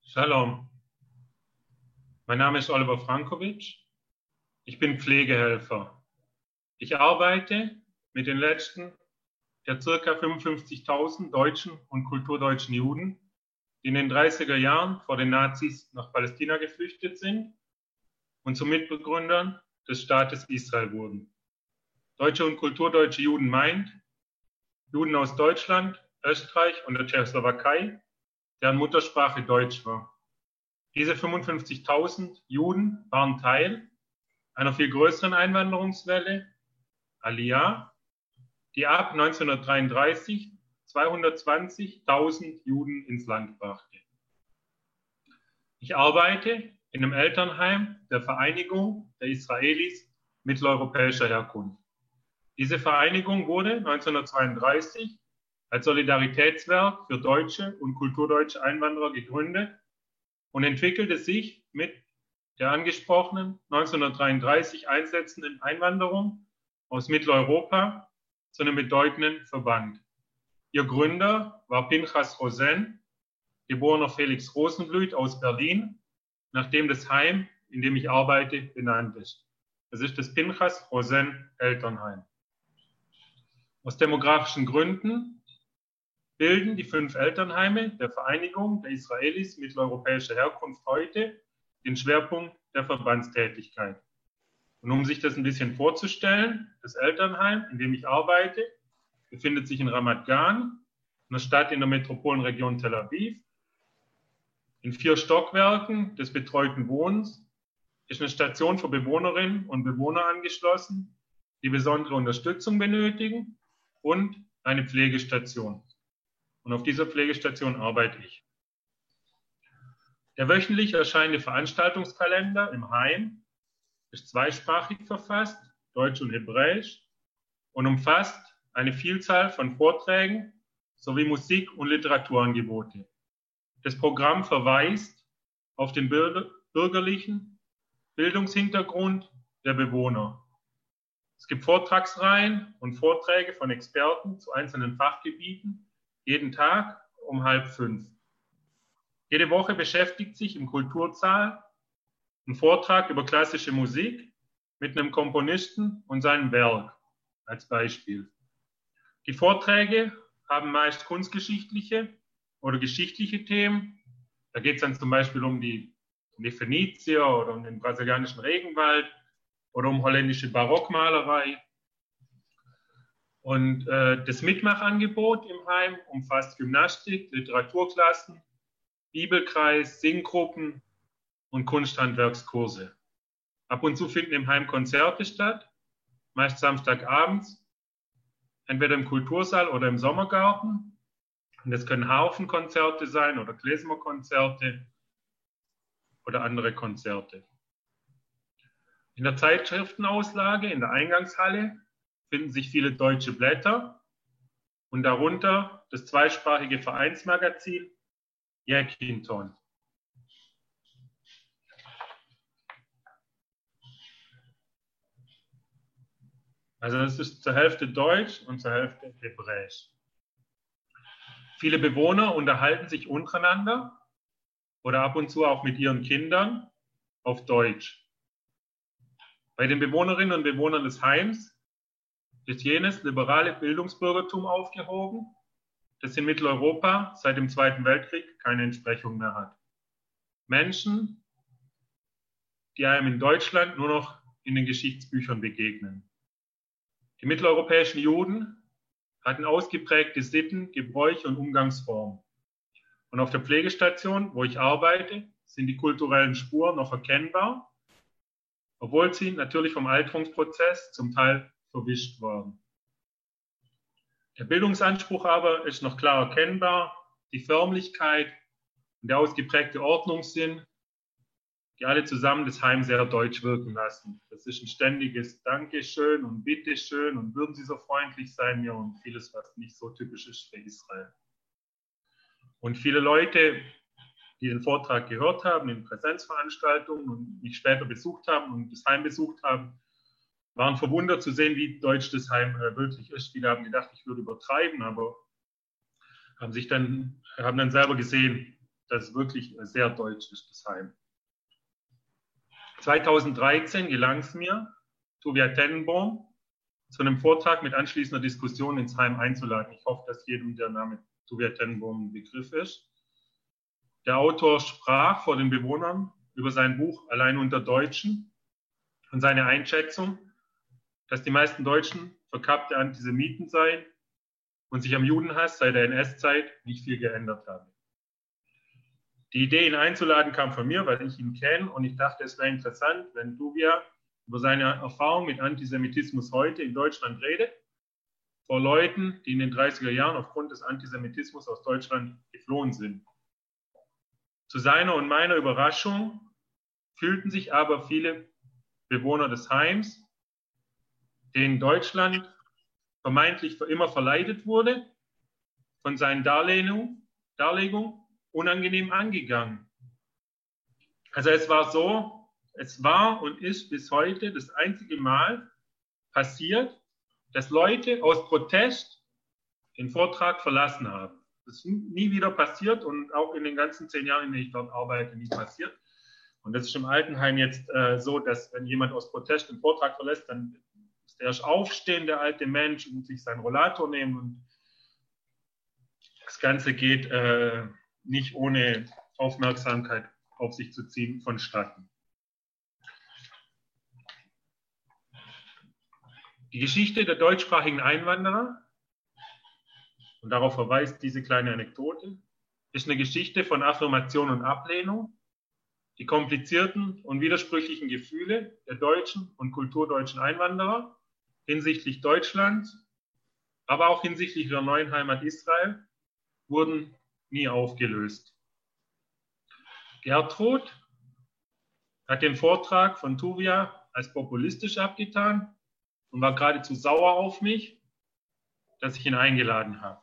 Shalom, mein Name ist Oliver Frankovic. Ich bin Pflegehelfer. Ich arbeite mit den letzten der ca. 55.000 deutschen und kulturdeutschen Juden, die in den 30er Jahren vor den Nazis nach Palästina geflüchtet sind und zu Mitbegründern des Staates Israel wurden. Deutsche und kulturdeutsche Juden meint Juden aus Deutschland, Österreich und der Tschechoslowakei, deren Muttersprache Deutsch war. Diese 55.000 Juden waren Teil einer viel größeren Einwanderungswelle, Aliyah, die ab 1933 220.000 Juden ins Land brachte. Ich arbeite in einem Elternheim der Vereinigung der Israelis mitteleuropäischer Herkunft. Diese Vereinigung wurde 1932 als Solidaritätswerk für deutsche und kulturdeutsche Einwanderer gegründet und entwickelte sich mit der angesprochenen 1933 einsetzenden Einwanderung aus Mitteleuropa zu einem bedeutenden Verband. Ihr Gründer war Pinchas Rosen, geborener Felix Rosenblüt aus Berlin, nachdem das Heim, in dem ich arbeite, benannt ist. Das ist das Pinchas Rosen Elternheim. Aus demografischen Gründen bilden die 5 Elternheime der Vereinigung der Israelis mitteleuropäischer Herkunft heute den Schwerpunkt der Verbandstätigkeit. Und um sich das ein bisschen vorzustellen, das Elternheim, in dem ich arbeite, befindet sich in Ramat Gan, einer Stadt in der Metropolregion Tel Aviv. In 4 Stockwerken des betreuten Wohnens ist eine Station für Bewohnerinnen und Bewohner angeschlossen, die besondere Unterstützung benötigen, und eine Pflegestation. Und auf dieser Pflegestation arbeite ich. Der wöchentlich erscheinende Veranstaltungskalender im Heim ist zweisprachig verfasst, Deutsch und Hebräisch, und umfasst eine Vielzahl von Vorträgen sowie Musik- und Literaturangebote. Das Programm verweist auf den bürgerlichen Bildungshintergrund der Bewohner. Es gibt Vortragsreihen und Vorträge von Experten zu einzelnen Fachgebieten, jeden Tag um 4:30. Jede Woche beschäftigt sich im Kultursaal ein Vortrag über klassische Musik mit einem Komponisten und seinem Werk als Beispiel. Die Vorträge haben meist kunstgeschichtliche oder geschichtliche Themen. Da geht es dann zum Beispiel um die Phönizier oder um den brasilianischen Regenwald oder um holländische Barockmalerei. Und das Mitmachangebot im Heim umfasst Gymnastik, Literaturklassen, Bibelkreis, Singgruppen und Kunsthandwerkskurse. Ab und zu finden im Heim Konzerte statt, meist samstagabends, entweder im Kultursaal oder im Sommergarten. Und das können Harfenkonzerte sein oder Klezmerkonzerte oder andere Konzerte. In der Zeitschriftenauslage in der Eingangshalle finden sich viele deutsche Blätter und darunter das zweisprachige Vereinsmagazin Jackinton. Also das ist zur Hälfte Deutsch und zur Hälfte Hebräisch. Viele Bewohner unterhalten sich untereinander oder ab und zu auch mit ihren Kindern auf Deutsch. Bei den Bewohnerinnen und Bewohnern des Heims ist jenes liberale Bildungsbürgertum aufgehoben, das in Mitteleuropa seit dem Zweiten Weltkrieg keine Entsprechung mehr hat. Menschen, die einem in Deutschland nur noch in den Geschichtsbüchern begegnen. Die mitteleuropäischen Juden hatten ausgeprägte Sitten, Gebräuche und Umgangsformen. Und auf der Pflegestation, wo ich arbeite, sind die kulturellen Spuren noch erkennbar, obwohl sie natürlich vom Alterungsprozess zum Teil verwischt waren. Der Bildungsanspruch aber ist noch klar erkennbar, die Förmlichkeit und der ausgeprägte Ordnungssinn, die alle zusammen das Heim sehr deutsch wirken lassen. Das ist ein ständiges Dankeschön und Bitteschön und würden Sie so freundlich sein, mir, und vieles, was nicht so typisch ist für Israel. Und viele Leute, die den Vortrag gehört haben in Präsenzveranstaltungen und mich später besucht haben und das Heim besucht haben, waren verwundert zu sehen, wie deutsch das Heim wirklich ist. Viele haben gedacht, ich würde übertreiben, aber haben dann selber gesehen, dass es wirklich sehr deutsch ist, das Heim. 2013 gelang es mir, Tuvia Tenenbaum zu einem Vortrag mit anschließender Diskussion ins Heim einzuladen. Ich hoffe, dass jedem der Name Tuvia Tenenbaum ein Begriff ist. Der Autor sprach vor den Bewohnern über sein Buch Allein unter Deutschen und seine Einschätzung, dass die meisten Deutschen verkappte Antisemiten seien und sich am Judenhass seit der NS-Zeit nicht viel geändert habe. Die Idee, ihn einzuladen, kam von mir, weil ich ihn kenne und ich dachte, es wäre interessant, wenn Tuvia über seine Erfahrung mit Antisemitismus heute in Deutschland redet, vor Leuten, die in den 30er Jahren aufgrund des Antisemitismus aus Deutschland geflohen sind. Zu seiner und meiner Überraschung fühlten sich aber viele Bewohner des Heims, denen Deutschland vermeintlich für immer verleidet wurde, von seinen Darlegungen unangenehm angegangen. Also es war und ist bis heute das einzige Mal passiert, dass Leute aus Protest den Vortrag verlassen haben. Das ist nie wieder passiert und auch in den ganzen 10 Jahren, in denen ich dort arbeite, nie passiert. Und das ist im Altenheim jetzt so, dass wenn jemand aus Protest den Vortrag verlässt, dann muss der erst aufstehen, der alte Mensch, und sich seinen Rollator nehmen. Und das Ganze geht nicht ohne Aufmerksamkeit auf sich zu ziehen vonstatten. Die Geschichte der deutschsprachigen Einwanderer, und darauf verweist diese kleine Anekdote, ist eine Geschichte von Affirmation und Ablehnung, die komplizierten und widersprüchlichen Gefühle der deutschen und kulturdeutschen Einwanderer hinsichtlich Deutschlands, aber auch hinsichtlich ihrer neuen Heimat Israel, wurden nie aufgelöst. Gertrud hat den Vortrag von Tuvia als populistisch abgetan und war geradezu sauer auf mich, dass ich ihn eingeladen habe.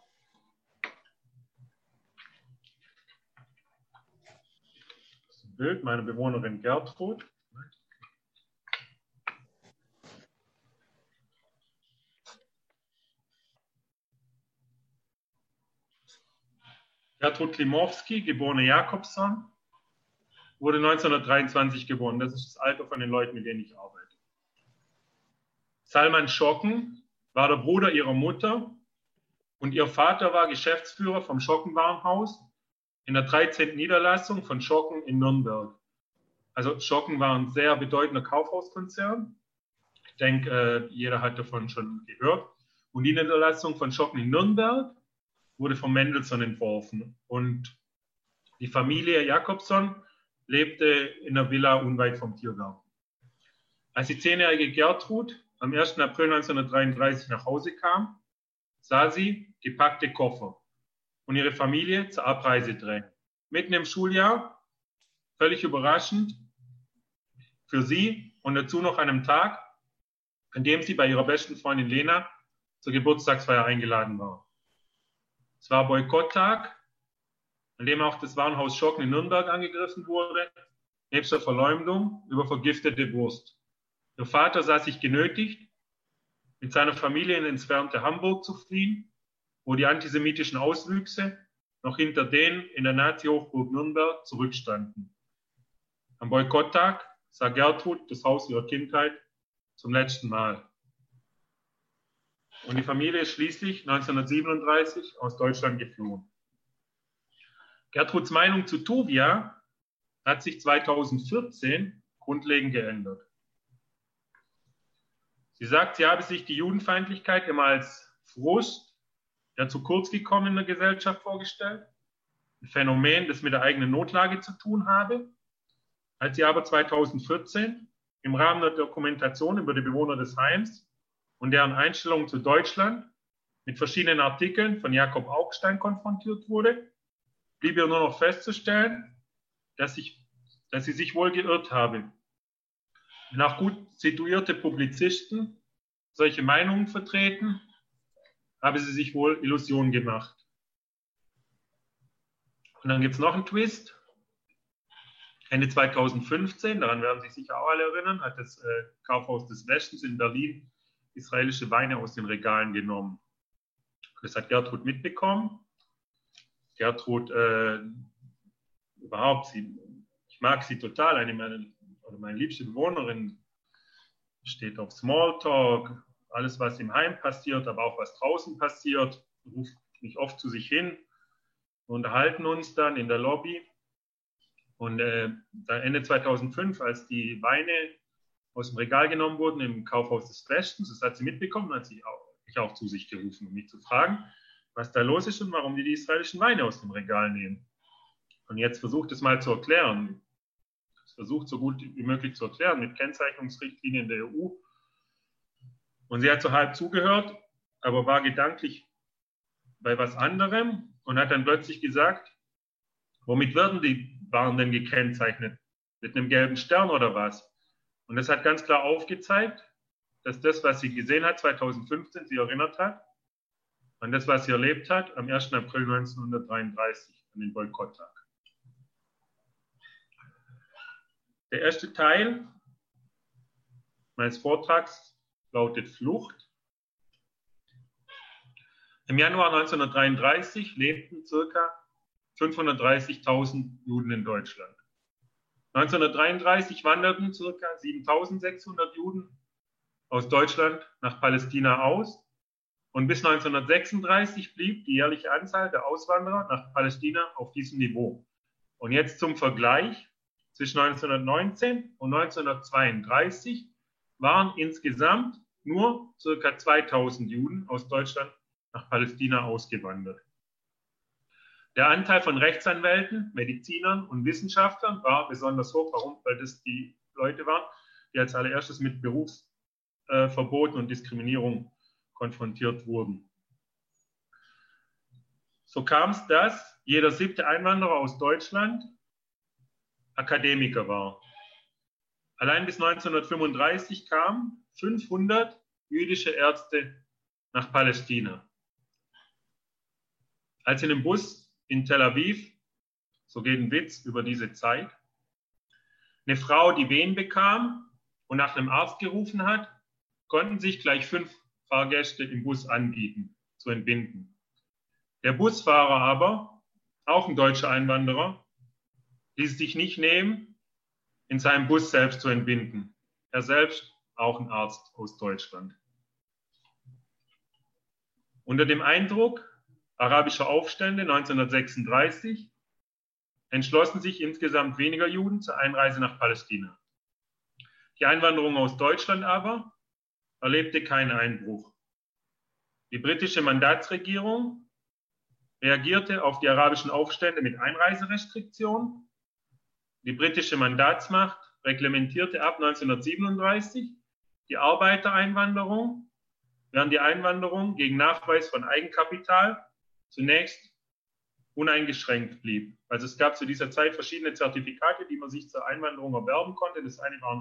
Das ist ein Bild meiner Bewohnerin Gertrud. Gertrud Klimowski, geborene Jakobson, wurde 1923 geboren. Das ist das Alter von den Leuten, mit denen ich arbeite. Salman Schocken war der Bruder ihrer Mutter und ihr Vater war Geschäftsführer vom Schockenwarenhaus in der 13. Niederlassung von Schocken in Nürnberg. Also Schocken war ein sehr bedeutender Kaufhauskonzern. Ich denke, jeder hat davon schon gehört. Und die Niederlassung von Schocken in Nürnberg wurde von Mendelssohn entworfen. Und die Familie Jakobson lebte in der Villa unweit vom Tiergarten. Als die 10-jährige Gertrud am 1. April 1933 nach Hause kam, sah sie gepackte Koffer und ihre Familie zur Abreise drängen. Mitten im Schuljahr, völlig überraschend für sie und dazu noch an einem Tag, an dem sie bei ihrer besten Freundin Lena zur Geburtstagsfeier eingeladen war. Es war Boykotttag, an dem auch das Warenhaus Schocken in Nürnberg angegriffen wurde, nebst der Verleumdung über vergiftete Wurst. Ihr Vater sah sich genötigt, mit seiner Familie in ins entfernte Hamburg zu fliehen, wo die antisemitischen Auswüchse noch hinter denen in der Nazi-Hochburg Nürnberg zurückstanden. Am Boykotttag sah Gertrud das Haus ihrer Kindheit zum letzten Mal. Und die Familie ist schließlich 1937 aus Deutschland geflohen. Gertruds Meinung zu Tuvia hat sich 2014 grundlegend geändert. Sie sagt, sie habe sich die Judenfeindlichkeit immer als Frust, der zu kurz gekommen in der Gesellschaft vorgestellt, ein Phänomen, das mit der eigenen Notlage zu tun habe. Als sie aber 2014 im Rahmen der Dokumentation über die Bewohner des Heims und deren Einstellung zu Deutschland mit verschiedenen Artikeln von Jakob Augstein konfrontiert wurde, blieb ihr nur noch festzustellen, dass sie sich wohl geirrt habe. Wenn auch gut situierte Publizisten solche Meinungen vertreten, habe sie sich wohl Illusionen gemacht. Und dann gibt es noch einen Twist. Ende 2015, daran werden sich sicher auch alle erinnern, hat das Kaufhaus des Westens in Berlin israelische Weine aus den Regalen genommen. Das hat Gertrud mitbekommen. Gertrud überhaupt, ich mag sie total. Meine liebste Bewohnerin steht auf Smalltalk, alles, was im Heim passiert, aber auch was draußen passiert, ruft mich oft zu sich hin. Wir unterhalten uns dann in der Lobby. Und Ende 2005, als die Weine aus dem Regal genommen wurden im Kaufhaus des Westens, das hat sie mitbekommen, hat sie mich auch zu sich gerufen, um mich zu fragen, was da los ist und warum die israelischen Weine aus dem Regal nehmen. Und jetzt versucht es mal zu erklären. Es versucht so gut wie möglich zu erklären mit Kennzeichnungsrichtlinien der EU. Und sie hat so halb zugehört, aber war gedanklich bei was anderem und hat dann plötzlich gesagt, womit werden die Waren denn gekennzeichnet? Mit einem gelben Stern oder was? Und das hat ganz klar aufgezeigt, dass das, was sie gesehen hat, 2015 sie erinnert hat an das, was sie erlebt hat, am 1. April 1933, an den Boykotttag. Der erste Teil meines Vortrags lautet Flucht. Im Januar 1933 lebten ca. 530.000 Juden in Deutschland. 1933 wanderten ca. 7.600 Juden aus Deutschland nach Palästina aus und bis 1936 blieb die jährliche Anzahl der Auswanderer nach Palästina auf diesem Niveau. Und jetzt zum Vergleich, zwischen 1919 und 1932 waren insgesamt nur ca. 2.000 Juden aus Deutschland nach Palästina ausgewandert. Der Anteil von Rechtsanwälten, Medizinern und Wissenschaftlern war besonders hoch. Warum? Weil das die Leute waren, die als allererstes mit Berufsverboten und Diskriminierung konfrontiert wurden. So kam es, dass jeder 7. Einwanderer aus Deutschland Akademiker war. Allein bis 1935 kamen 500 jüdische Ärzte nach Palästina. Als in einem Bus in Tel Aviv, so geht ein Witz über diese Zeit, eine Frau die Wehen bekam und nach einem Arzt gerufen hat, konnten sich gleich 5 Fahrgäste im Bus anbieten, zu entbinden. Der Busfahrer aber, auch ein deutscher Einwanderer, ließ sich nicht nehmen, in seinem Bus selbst zu entbinden. Er selbst auch ein Arzt aus Deutschland. Unter dem Eindruck arabischer Aufstände 1936 entschlossen sich insgesamt weniger Juden zur Einreise nach Palästina. Die Einwanderung aus Deutschland aber erlebte keinen Einbruch. Die britische Mandatsregierung reagierte auf die arabischen Aufstände mit Einreiserestriktionen. Die britische Mandatsmacht reglementierte ab 1937 die Arbeitereinwanderung, während die Einwanderung gegen Nachweis von Eigenkapital zunächst uneingeschränkt blieb. Also es gab zu dieser Zeit verschiedene Zertifikate, die man sich zur Einwanderung erwerben konnte. Das eine war ein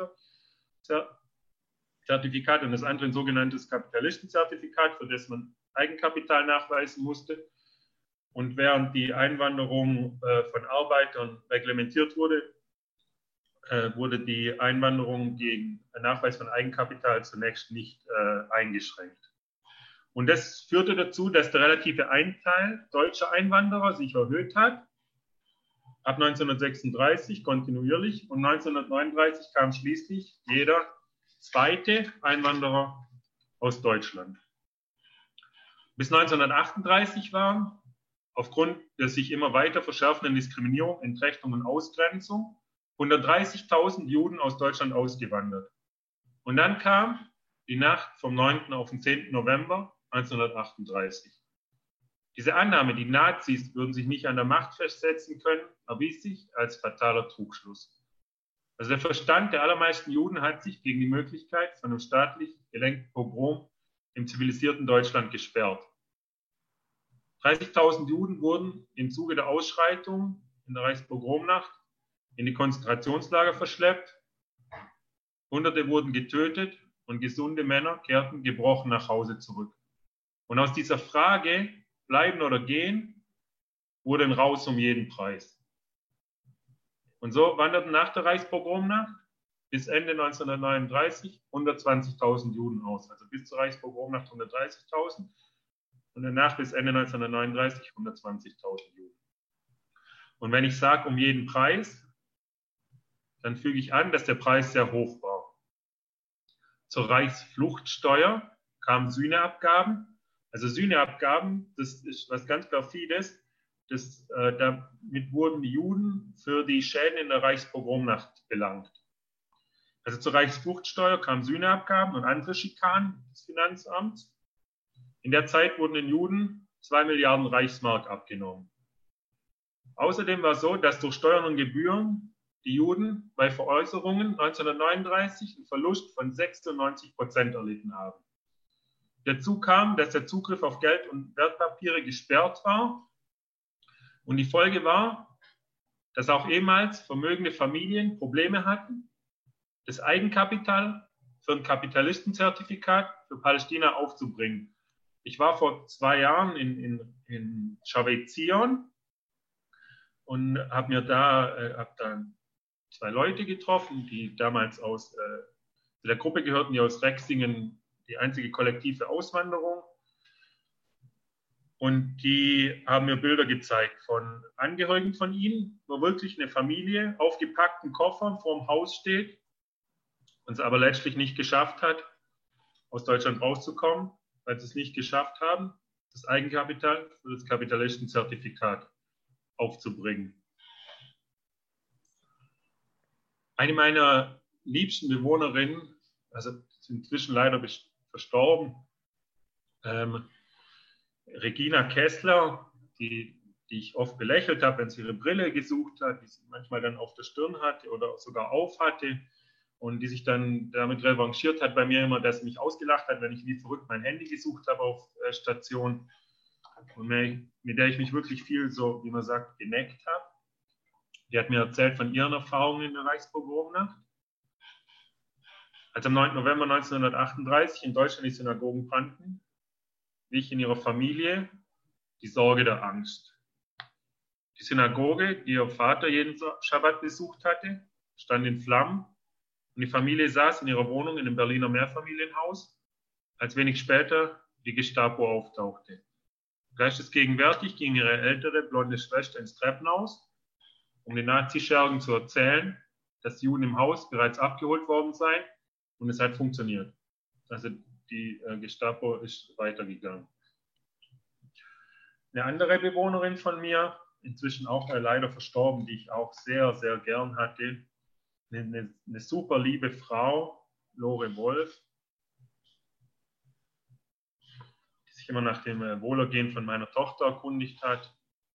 Arbeiterzertifikat und das andere ein sogenanntes Kapitalistenzertifikat, für das man Eigenkapital nachweisen musste. Und während die Einwanderung von Arbeitern reglementiert wurde, wurde die Einwanderung gegen Nachweis von Eigenkapital zunächst nicht eingeschränkt. Und das führte dazu, dass der relative Anteil deutscher Einwanderer sich erhöht hat, ab 1936 kontinuierlich, und 1939 kam schließlich jeder 2. Einwanderer aus Deutschland. Bis 1938 waren aufgrund der sich immer weiter verschärfenden Diskriminierung, Entrechtung und Ausgrenzung 130.000 Juden aus Deutschland ausgewandert. Und dann kam die Nacht vom 9. auf den 10. November 1938. Diese Annahme, die Nazis würden sich nicht an der Macht festsetzen können, erwies sich als fataler Trugschluss. Also der Verstand der allermeisten Juden hat sich gegen die Möglichkeit von einem staatlich gelenkten Pogrom im zivilisierten Deutschland gesperrt. 30.000 Juden wurden im Zuge der Ausschreitungen in der Reichspogromnacht in die Konzentrationslager verschleppt. Hunderte wurden getötet und gesunde Männer kehrten gebrochen nach Hause zurück. Und aus dieser Frage, bleiben oder gehen, wurde ein Raus um jeden Preis. Und so wanderten nach der Reichspogromnacht bis Ende 1939 120.000 Juden aus. Also bis zur Reichspogromnacht 130.000 und danach bis Ende 1939 120.000 Juden. Und wenn ich sage, um jeden Preis, dann füge ich an, dass der Preis sehr hoch war. Zur Reichsfluchtsteuer kamen Sühneabgaben. Also Sühneabgaben, das ist was ganz perfides. Damit wurden die Juden für die Schäden in der Reichspogromnacht belangt. Also zur Reichsfluchtsteuer kamen Sühneabgaben und andere Schikanen des Finanzamts. In der Zeit wurden den Juden 2 Milliarden Reichsmark abgenommen. Außerdem war es so, dass durch Steuern und Gebühren die Juden bei Veräußerungen 1939 einen Verlust von 96% erlitten haben. Dazu kam, dass der Zugriff auf Geld und Wertpapiere gesperrt war. Und die Folge war, dass auch ehemals vermögende Familien Probleme hatten, das Eigenkapital für ein Kapitalistenzertifikat für Palästina aufzubringen. Ich war vor 2 Jahren in Shavet Zion und habe dann 2 Leute getroffen, die damals zu der Gruppe gehörten, die aus Rexingen, die einzige kollektive Auswanderung. Und die haben mir Bilder gezeigt von Angehörigen von ihnen, wo wirklich eine Familie auf gepackten Koffern vor dem Haus steht und es aber letztlich nicht geschafft hat, aus Deutschland rauszukommen, weil sie es nicht geschafft haben, das Eigenkapital für das Kapitalistenzertifikat aufzubringen. Eine meiner liebsten Bewohnerinnen, also ist inzwischen leider verstorben, Regina Kessler, die ich oft belächelt habe, wenn sie ihre Brille gesucht hat, die sie manchmal dann auf der Stirn hatte oder sogar auf hatte und die sich dann damit revanchiert hat bei mir immer, dass sie mich ausgelacht hat, wenn ich wie verrückt mein Handy gesucht habe auf Station und mit der ich mich wirklich viel so, wie man sagt, geneckt habe. Die hat mir erzählt von ihren Erfahrungen in der Reichspogromnacht. Als am 9. November 1938 in Deutschland die Synagogen brannten, wich in ihrer Familie die Sorge der Angst. Die Synagoge, die ihr Vater jeden Schabbat besucht hatte, stand in Flammen und die Familie saß in ihrer Wohnung in einem Berliner Mehrfamilienhaus, als wenig später die Gestapo auftauchte. Geistesgegenwärtig ging ihre ältere blonde Schwester ins Treppenhaus, um den Nazischergen zu erzählen, dass die Juden im Haus bereits abgeholt worden seien und es hat funktioniert. Also die Gestapo ist weitergegangen. Eine andere Bewohnerin von mir, inzwischen auch leider verstorben, die ich auch sehr, sehr gern hatte, eine super liebe Frau, Lore Wolf, die sich immer nach dem Wohlergehen von meiner Tochter erkundigt hat.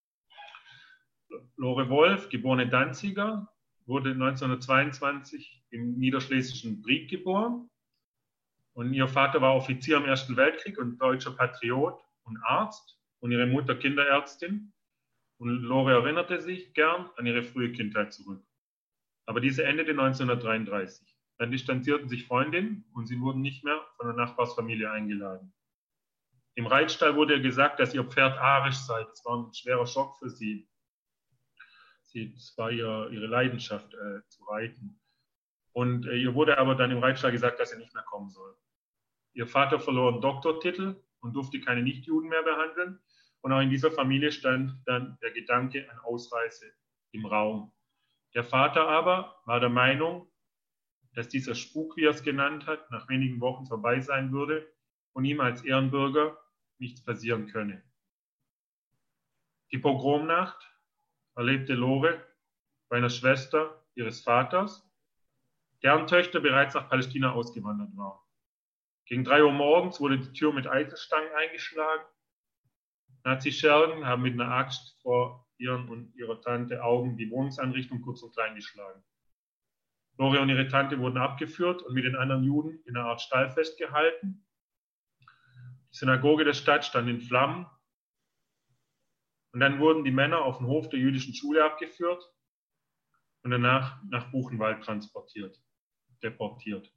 Lore Wolf, geborene Danziger, wurde 1922 im niederschlesischen Brieg geboren. Und ihr Vater war Offizier im Ersten Weltkrieg und deutscher Patriot und Arzt und ihre Mutter Kinderärztin. Und Lore erinnerte sich gern an ihre frühe Kindheit zurück. Aber diese endete 1933. Dann distanzierten sich Freundinnen und sie wurden nicht mehr von der Nachbarsfamilie eingeladen. Im Reitstall wurde ihr gesagt, dass ihr Pferd arisch sei. Das war ein schwerer Schock für sie. Es war ihre Leidenschaft zu reiten. Und ihr wurde aber dann im Reitstall gesagt, dass sie nicht mehr kommen soll. Ihr Vater verlor einen Doktortitel und durfte keine Nichtjuden mehr behandeln. Und auch in dieser Familie stand dann der Gedanke an Ausreise im Raum. Der Vater aber war der Meinung, dass dieser Spuk, wie er es genannt hat, nach wenigen Wochen vorbei sein würde und ihm als Ehrenbürger nichts passieren könne. Die Pogromnacht erlebte Lore bei einer Schwester ihres Vaters, deren Töchter bereits nach Palästina ausgewandert waren. Gegen 3 Uhr morgens wurde die Tür mit Eisenstangen eingeschlagen. Nazi-Schergen haben mit einer Axt vor ihren und ihrer Tante Augen die Wohnungsanrichtung kurz und klein geschlagen. Lore und ihre Tante wurden abgeführt und mit den anderen Juden in einer Art Stall festgehalten. Die Synagoge der Stadt stand in Flammen. Und dann wurden die Männer auf den Hof der jüdischen Schule abgeführt und danach nach Buchenwald deportiert.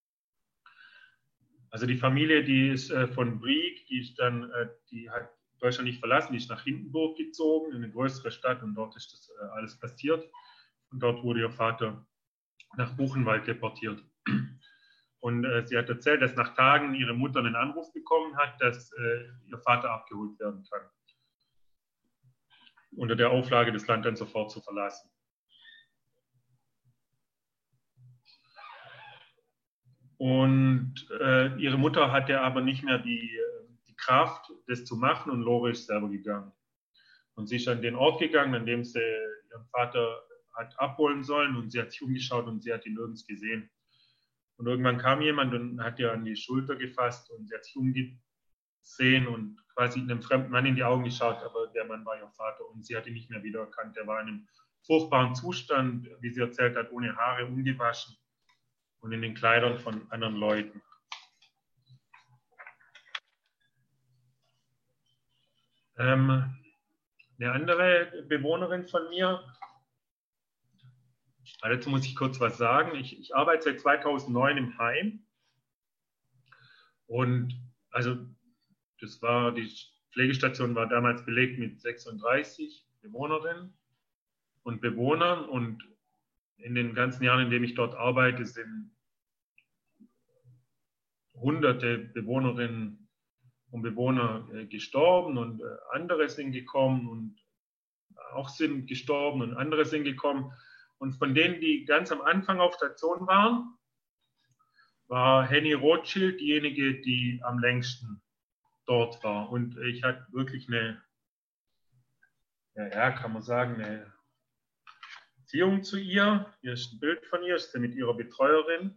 Also die Familie, die ist von Brieg, die hat Deutschland nicht verlassen, die ist nach Hindenburg gezogen, in eine größere Stadt und dort ist das alles passiert. Und dort wurde ihr Vater nach Buchenwald deportiert. Und sie hat erzählt, dass nach Tagen ihre Mutter einen Anruf bekommen hat, dass ihr Vater abgeholt werden kann. unter der Auflage, das Land dann sofort zu verlassen. Und ihre Mutter hatte aber nicht mehr die Kraft, das zu machen, und Lore ist selber gegangen. Und sie ist an den Ort gegangen, an dem sie ihren Vater hat abholen sollen, und sie hat sich umgeschaut und sie hat ihn nirgends gesehen. Und irgendwann kam jemand und hat ihr an die Schulter gefasst und sie hat sich umgesehen und quasi einem fremden Mann in die Augen geschaut, aber der Mann war ihr Vater und sie hat ihn nicht mehr wiedererkannt. Er war in einem furchtbaren Zustand, wie sie erzählt hat, ohne Haare, ungewaschen und in den Kleidern von anderen Leuten. Eine andere Bewohnerin von mir, dazu muss ich kurz was sagen. Ich arbeite seit 2009 im Heim und also die Pflegestation war damals belegt mit 36 Bewohnerinnen und Bewohnern, und in den ganzen Jahren, in denen ich dort arbeite, sind hunderte Bewohnerinnen und Bewohner gestorben und andere sind gekommen und auch sind gestorben und andere sind gekommen. Und von denen, die ganz am Anfang auf Station waren, war Henny Rothschild diejenige, die am längsten dort war. Und ich hatte wirklich eine, ja, kann man sagen, eine Beziehung zu ihr. Hier ist ein Bild von ihr, ist sie mit ihrer Betreuerin.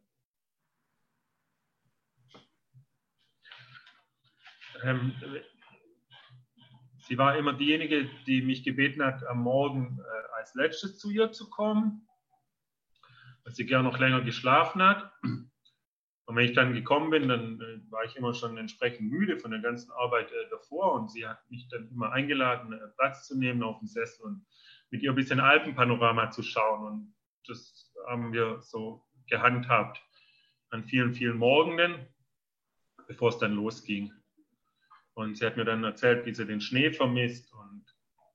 Sie war immer diejenige, die mich gebeten hat, am Morgen als Letztes zu ihr zu kommen, weil sie gerne noch länger geschlafen hat. Und wenn ich dann gekommen bin, dann war ich immer schon entsprechend müde von der ganzen Arbeit davor, und sie hat mich dann immer eingeladen, Platz zu nehmen auf dem Sessel und mit ihr ein bisschen Alpenpanorama zu schauen. Und das haben wir so gehandhabt an vielen, vielen Morgenen, bevor es dann losging. Und sie hat mir dann erzählt, wie sie den Schnee vermisst, und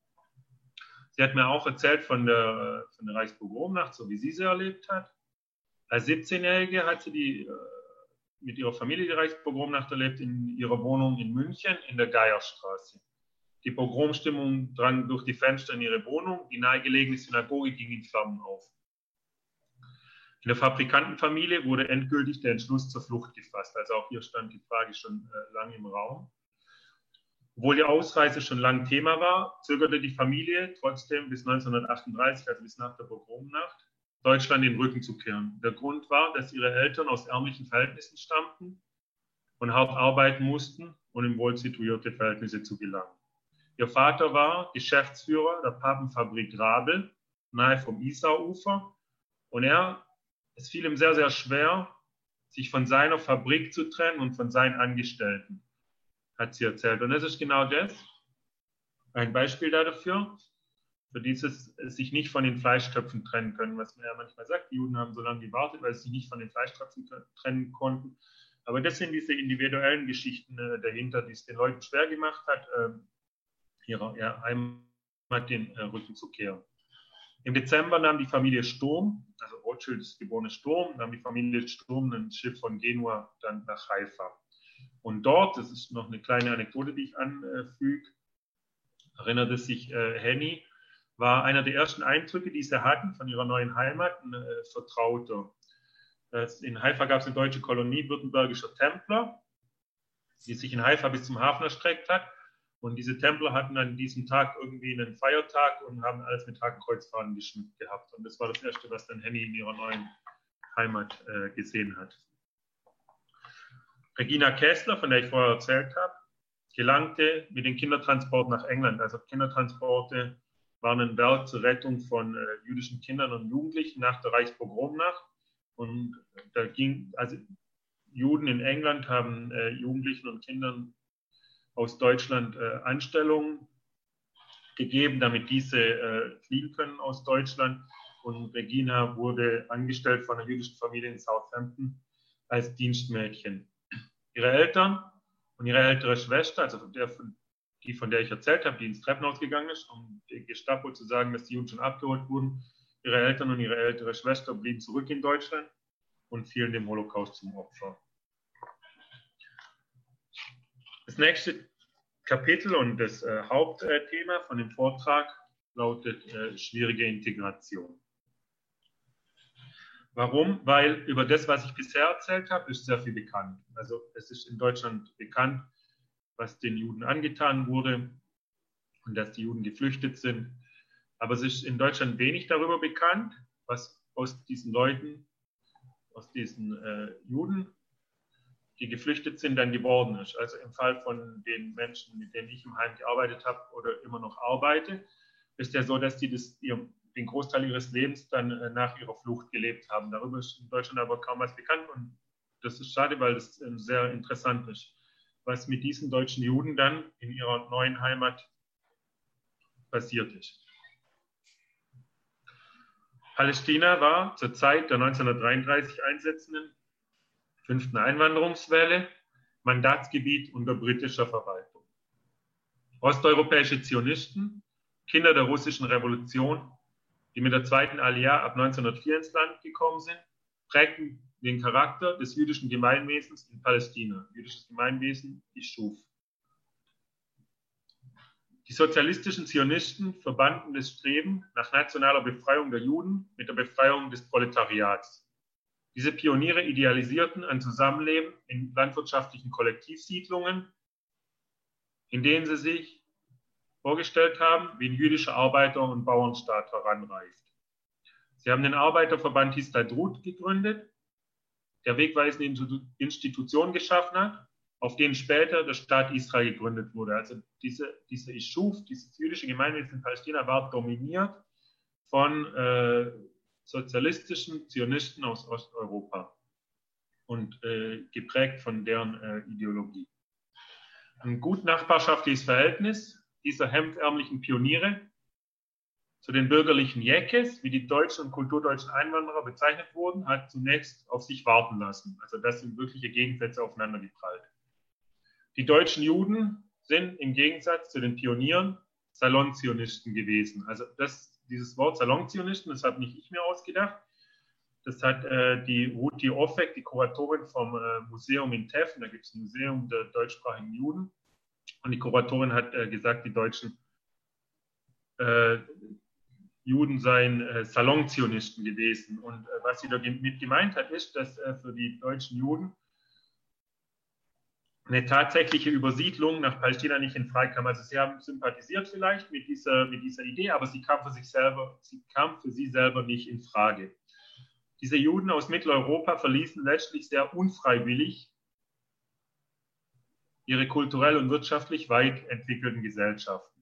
sie hat mir auch erzählt von der Reichspogromnacht, so wie sie erlebt hat. Als 17-Jährige hat sie mit ihrer Familie die Reichspogromnacht erlebt in ihrer Wohnung in München in der Geierstraße. Die Pogromstimmung drang durch die Fenster in ihre Wohnung, die nahegelegene Synagoge ging in Flammen auf. In der Fabrikantenfamilie wurde endgültig der Entschluss zur Flucht gefasst. Also auch hier stand die Frage schon lange im Raum. Obwohl die Ausreise schon lange Thema war, zögerte die Familie trotzdem bis 1938, also bis nach der Pogromnacht, Deutschland den Rücken zu kehren. Der Grund war, dass ihre Eltern aus ärmlichen Verhältnissen stammten und hart arbeiten mussten, um in wohl situierte Verhältnisse zu gelangen. Ihr Vater war Geschäftsführer der Pappenfabrik Rabel, nahe vom Isar-Ufer, und es fiel ihm sehr, sehr schwer, sich von seiner Fabrik zu trennen und von seinen Angestellten, hat sie erzählt. Und das ist genau das, ein Beispiel dafür, für dieses sich nicht von den Fleischtöpfen trennen können, was man ja manchmal sagt, die Juden haben so lange gewartet, weil sie sich nicht von den Fleischtöpfen trennen konnten. Aber das sind diese individuellen Geschichten dahinter, die es den Leuten schwer gemacht hat, ihrer Heimat den Rücken zu kehren. Im Dezember nahm die Familie Sturm, also Rothschild ist geborenes Sturm, nahm die Familie Sturm ein Schiff von Genua dann nach Haifa. Und dort, das ist noch eine kleine Anekdote, die ich anfüge, erinnerte sich Henny, war einer der ersten Eindrücke, die sie hatten von ihrer neuen Heimat, ein Vertrauter. In Haifa gab es eine deutsche Kolonie württembergischer Templer, die sich in Haifa bis zum Hafen erstreckt hat. Und diese Templer hatten an diesem Tag irgendwie einen Feiertag und haben alles mit Hakenkreuzfahnen geschmückt gehabt. Und das war das Erste, was dann Henny in ihrer neuen Heimat gesehen hat. Regina Kessler, von der ich vorher erzählt habe, gelangte mit den Kindertransporten nach England. Also Kindertransporte waren ein Werk zur Rettung von jüdischen Kindern und Jugendlichen nach der Reichspogromnacht. Und da ging, also Juden in England haben Jugendlichen und Kindern aus Deutschland Anstellungen gegeben, damit diese fliehen können aus Deutschland. Und Regina wurde angestellt von einer jüdischen Familie in Southampton als Dienstmädchen. Ihre Eltern und ihre ältere Schwester, also die, von der ich erzählt habe, die ins Treppenhaus gegangen ist, um der Gestapo zu sagen, dass die Juden schon abgeholt wurden, ihre Eltern und ihre ältere Schwester blieben zurück in Deutschland und fielen dem Holocaust zum Opfer. Das nächste Kapitel und das Hauptthema von dem Vortrag lautet schwierige Integration. Warum? Weil über das, was ich bisher erzählt habe, ist sehr viel bekannt. Also es ist in Deutschland bekannt, was den Juden angetan wurde und dass die Juden geflüchtet sind. Aber es ist in Deutschland wenig darüber bekannt, was aus diesen Leuten, aus diesen Juden, die geflüchtet sind, dann geworden ist. Also im Fall von den Menschen, mit denen ich im Heim gearbeitet habe oder immer noch arbeite, ist ja so, dass die den Großteil ihres Lebens dann nach ihrer Flucht gelebt haben. Darüber ist in Deutschland aber kaum was bekannt und das ist schade, weil das sehr interessant ist, was mit diesen deutschen Juden dann in ihrer neuen Heimat passiert ist. Palästina war zur Zeit der 1933 einsetzenden 5. Einwanderungswelle Mandatsgebiet unter britischer Verwaltung. Osteuropäische Zionisten, Kinder der russischen Revolution, die mit der zweiten Aliyah ab 1904 ins Land gekommen sind, prägten den Charakter des jüdischen Gemeinwesens in Palästina. Jüdisches Gemeinwesen, Yishuv. Die sozialistischen Zionisten verbanden das Streben nach nationaler Befreiung der Juden mit der Befreiung des Proletariats. Diese Pioniere idealisierten ein Zusammenleben in landwirtschaftlichen Kollektivsiedlungen, in denen sie sich vorgestellt haben, wie ein jüdischer Arbeiter- und Bauernstaat heranreift. Sie haben den Arbeiterverband Histadrut gegründet, der wegweisende Institutionen geschaffen hat, auf denen später der Staat Israel gegründet wurde. Also diese Yishuv, dieses jüdische Gemeinwesen in Palästina, war dominiert von sozialistischen Zionisten aus Osteuropa und geprägt von deren Ideologie. Ein gut nachbarschaftliches Verhältnis dieser hemdärmlichen Pioniere zu den bürgerlichen Jekes, wie die deutschen und kulturdeutschen Einwanderer bezeichnet wurden, hat zunächst auf sich warten lassen. Also das sind wirkliche Gegensätze aufeinander geprallt. Die deutschen Juden sind im Gegensatz zu den Pionieren Salonzionisten gewesen. Also dieses Wort Salonzionisten, das habe nicht ich mir ausgedacht. Das hat die Ruti Offek, die Kuratorin vom Museum in Teffen, da gibt es ein Museum der deutschsprachigen Juden. Und die Kuratorin hat gesagt, die deutschen Juden seien Salonzionisten gewesen. Und was sie damit gemeint hat, ist, dass für die deutschen Juden eine tatsächliche Übersiedlung nach Palästina nicht in Frage kam. Also sie haben sympathisiert vielleicht mit dieser Idee, aber sie kam für sie selber nicht in Frage. Diese Juden aus Mitteleuropa verließen letztlich sehr unfreiwillig ihre kulturell und wirtschaftlich weit entwickelten Gesellschaften.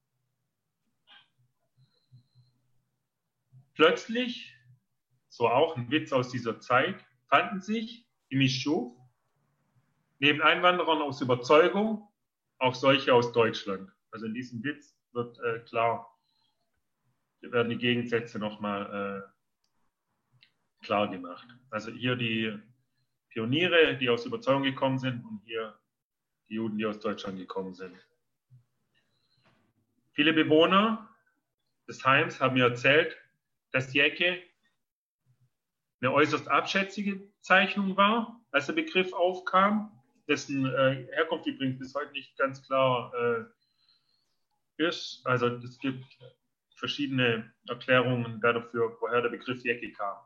Plötzlich, so auch ein Witz aus dieser Zeit, fanden sich im Yishuv neben Einwanderern aus Überzeugung auch solche aus Deutschland. Also in diesem Witz wird klar, hier werden die Gegensätze nochmal klar gemacht. Also hier die Pioniere, die aus Überzeugung gekommen sind und hier die Juden, die aus Deutschland gekommen sind. Viele Bewohner des Heims haben mir erzählt, dass Jecke eine äußerst abschätzige Zeichnung war, als der Begriff aufkam, dessen Herkunft übrigens bis heute nicht ganz klar ist. Also es gibt verschiedene Erklärungen dafür, woher der Begriff Jecke kam.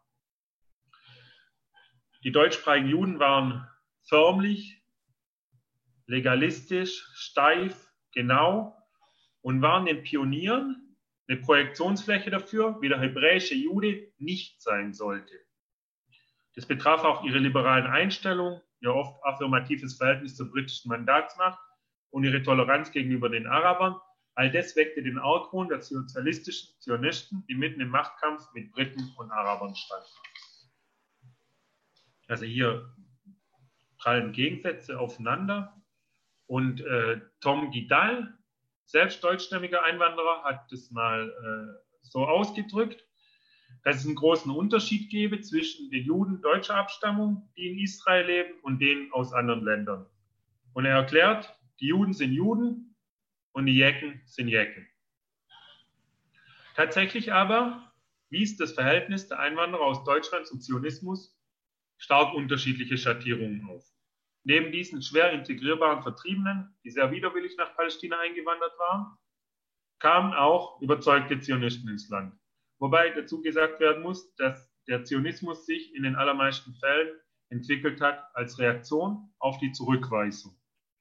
Die deutschsprachigen Juden waren förmlich, legalistisch, steif, genau und waren den Pionieren eine Projektionsfläche dafür, wie der hebräische Jude nicht sein sollte. Das betraf auch ihre liberalen Einstellungen, ihr oft affirmatives Verhältnis zur britischen Mandatsmacht und ihre Toleranz gegenüber den Arabern. All das weckte den Argwohn der sozialistischen Zionisten, die mitten im Machtkampf mit Briten und Arabern standen. Also hier prallen Gegensätze aufeinander. Und Tom Gidal, selbst deutschstämmiger Einwanderer, hat das mal so ausgedrückt, dass es einen großen Unterschied gebe zwischen den Juden deutscher Abstammung, die in Israel leben, und denen aus anderen Ländern. Und er erklärt, die Juden sind Juden und die Jecken sind Jecken. Tatsächlich aber wies das Verhältnis der Einwanderer aus Deutschland zum Zionismus stark unterschiedliche Schattierungen auf. Neben diesen schwer integrierbaren Vertriebenen, die sehr widerwillig nach Palästina eingewandert waren, kamen auch überzeugte Zionisten ins Land. Wobei dazu gesagt werden muss, dass der Zionismus sich in den allermeisten Fällen entwickelt hat als Reaktion auf die Zurückweisung.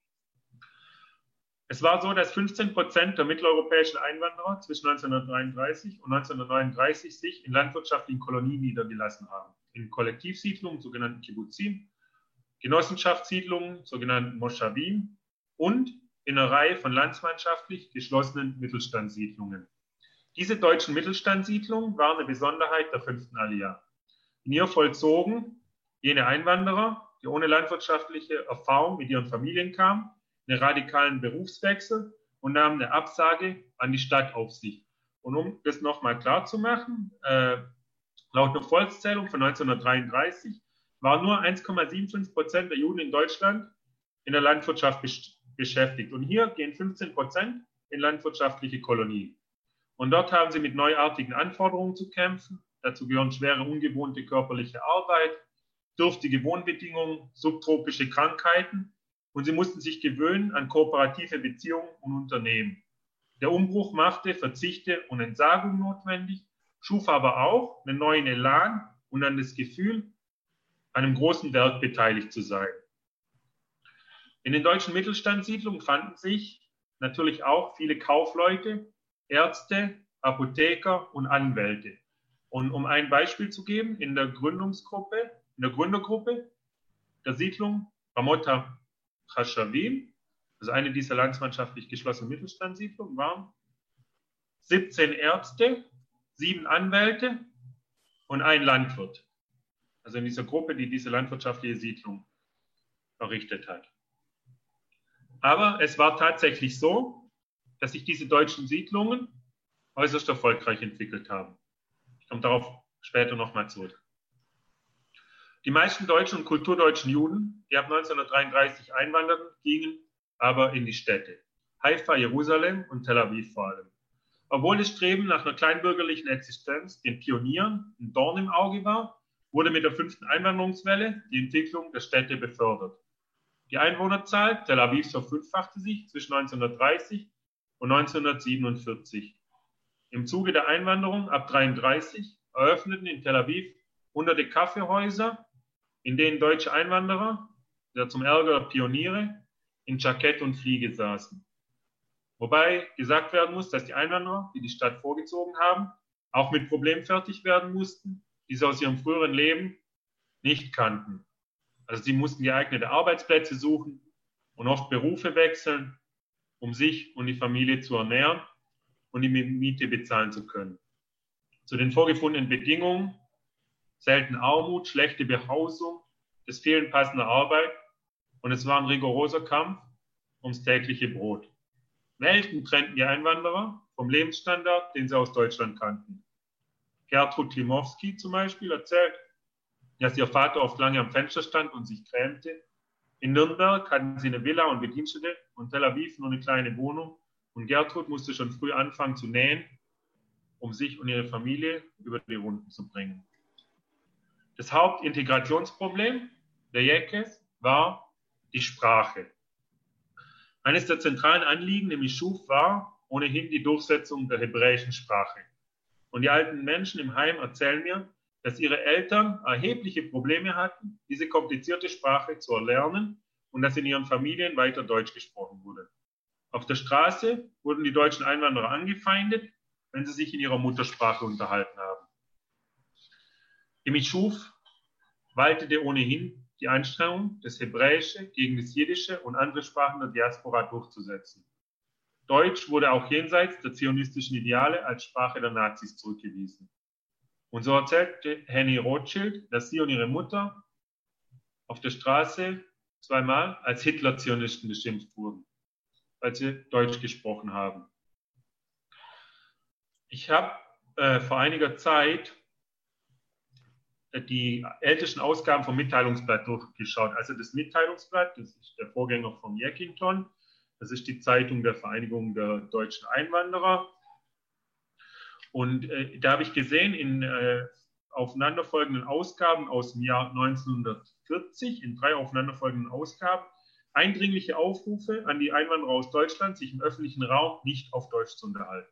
Es war so, dass 15% der mitteleuropäischen Einwanderer zwischen 1933 und 1939 sich in landwirtschaftlichen Kolonien niedergelassen haben. In Kollektivsiedlungen, sogenannten Kibbuzim, Genossenschaftssiedlungen, sogenannten Moschawim und in einer Reihe von landsmannschaftlich geschlossenen Mittelstandssiedlungen. Diese deutschen Mittelstandssiedlungen waren eine Besonderheit der 5. Aliyah. In ihr vollzogen jene Einwanderer, die ohne landwirtschaftliche Erfahrung mit ihren Familien kamen, einen radikalen Berufswechsel und nahmen eine Absage an die Stadt auf sich. Und um das nochmal klar zu machen, laut einer Volkszählung von 1933 waren nur 1,75% der Juden in Deutschland in der Landwirtschaft beschäftigt. Und hier gehen 15% in landwirtschaftliche Kolonien. Und dort haben sie mit neuartigen Anforderungen zu kämpfen. Dazu gehören schwere, ungewohnte körperliche Arbeit, dürftige Wohnbedingungen, subtropische Krankheiten. Und sie mussten sich gewöhnen an kooperative Beziehungen und Unternehmen. Der Umbruch machte Verzichte und Entsagung notwendig, schuf aber auch einen neuen Elan und dann das Gefühl, an einem großen Werk beteiligt zu sein. In den deutschen Mittelstandssiedlungen fanden sich natürlich auch viele Kaufleute, Ärzte, Apotheker und Anwälte. Und um ein Beispiel zu geben, in der Gründergruppe der Siedlung Ramot HaShavim, also eine dieser landsmannschaftlich geschlossenen Mittelstandssiedlungen, waren 17 Ärzte, 7 Anwälte und ein Landwirt. Also in dieser Gruppe, die diese landwirtschaftliche Siedlung errichtet hat. Aber es war tatsächlich so, dass sich diese deutschen Siedlungen äußerst erfolgreich entwickelt haben. Ich komme darauf später nochmal zurück. Die meisten deutschen und kulturdeutschen Juden, die ab 1933 einwanderten, gingen aber in die Städte. Haifa, Jerusalem und Tel Aviv vor allem. Obwohl das Streben nach einer kleinbürgerlichen Existenz den Pionieren ein Dorn im Auge war, wurde mit der 5. Einwanderungswelle die Entwicklung der Städte befördert. Die Einwohnerzahl Tel Avivs verfünffachte sich zwischen 1930 und 1947. Im Zuge der Einwanderung ab 1933 eröffneten in Tel Aviv hunderte Kaffeehäuser, in denen deutsche Einwanderer, zum Ärger der Pioniere, in Jackett und Fliege saßen. Wobei gesagt werden muss, dass die Einwanderer, die die Stadt vorgezogen haben, auch mit Problemen fertig werden mussten, die sie aus ihrem früheren Leben nicht kannten. Also sie mussten geeignete Arbeitsplätze suchen und oft Berufe wechseln, um sich und die Familie zu ernähren und die Miete bezahlen zu können. Zu den vorgefundenen Bedingungen zählten Armut, schlechte Behausung, das Fehlen passender Arbeit und es war ein rigoroser Kampf ums tägliche Brot. Welten trennten die Einwanderer vom Lebensstandard, den sie aus Deutschland kannten. Gertrud Klimowski zum Beispiel erzählt, dass ihr Vater oft lange am Fenster stand und sich grämte. In Nürnberg hatten sie eine Villa und Bedienstete und Tel Aviv nur eine kleine Wohnung. Und Gertrud musste schon früh anfangen zu nähen, um sich und ihre Familie über die Runden zu bringen. Das Hauptintegrationsproblem der Jekes war die Sprache. Eines der zentralen Anliegen im Yishuv war ohnehin die Durchsetzung der hebräischen Sprache. Und die alten Menschen im Heim erzählen mir, dass ihre Eltern erhebliche Probleme hatten, diese komplizierte Sprache zu erlernen und dass in ihren Familien weiter Deutsch gesprochen wurde. Auf der Straße wurden die deutschen Einwanderer angefeindet, wenn sie sich in ihrer Muttersprache unterhalten haben. Im Yishuv waltete ohnehin die Anstrengung, das Hebräische gegen das Jiddische und andere Sprachen der Diaspora durchzusetzen. Deutsch wurde auch jenseits der zionistischen Ideale als Sprache der Nazis zurückgewiesen. Und so erzählte Henny Rothschild, dass sie und ihre Mutter auf der Straße zweimal als Hitler-Zionisten beschimpft wurden, weil sie Deutsch gesprochen haben. Ich habe vor einiger Zeit die ältesten Ausgaben vom Mitteilungsblatt durchgeschaut. Also das Mitteilungsblatt, das ist der Vorgänger vom Yakinton, das ist die Zeitung der Vereinigung der deutschen Einwanderer. Und da habe ich gesehen, in aufeinanderfolgenden Ausgaben aus dem Jahr 1940, in 3 aufeinanderfolgenden Ausgaben, eindringliche Aufrufe an die Einwanderer aus Deutschland, sich im öffentlichen Raum nicht auf Deutsch zu unterhalten.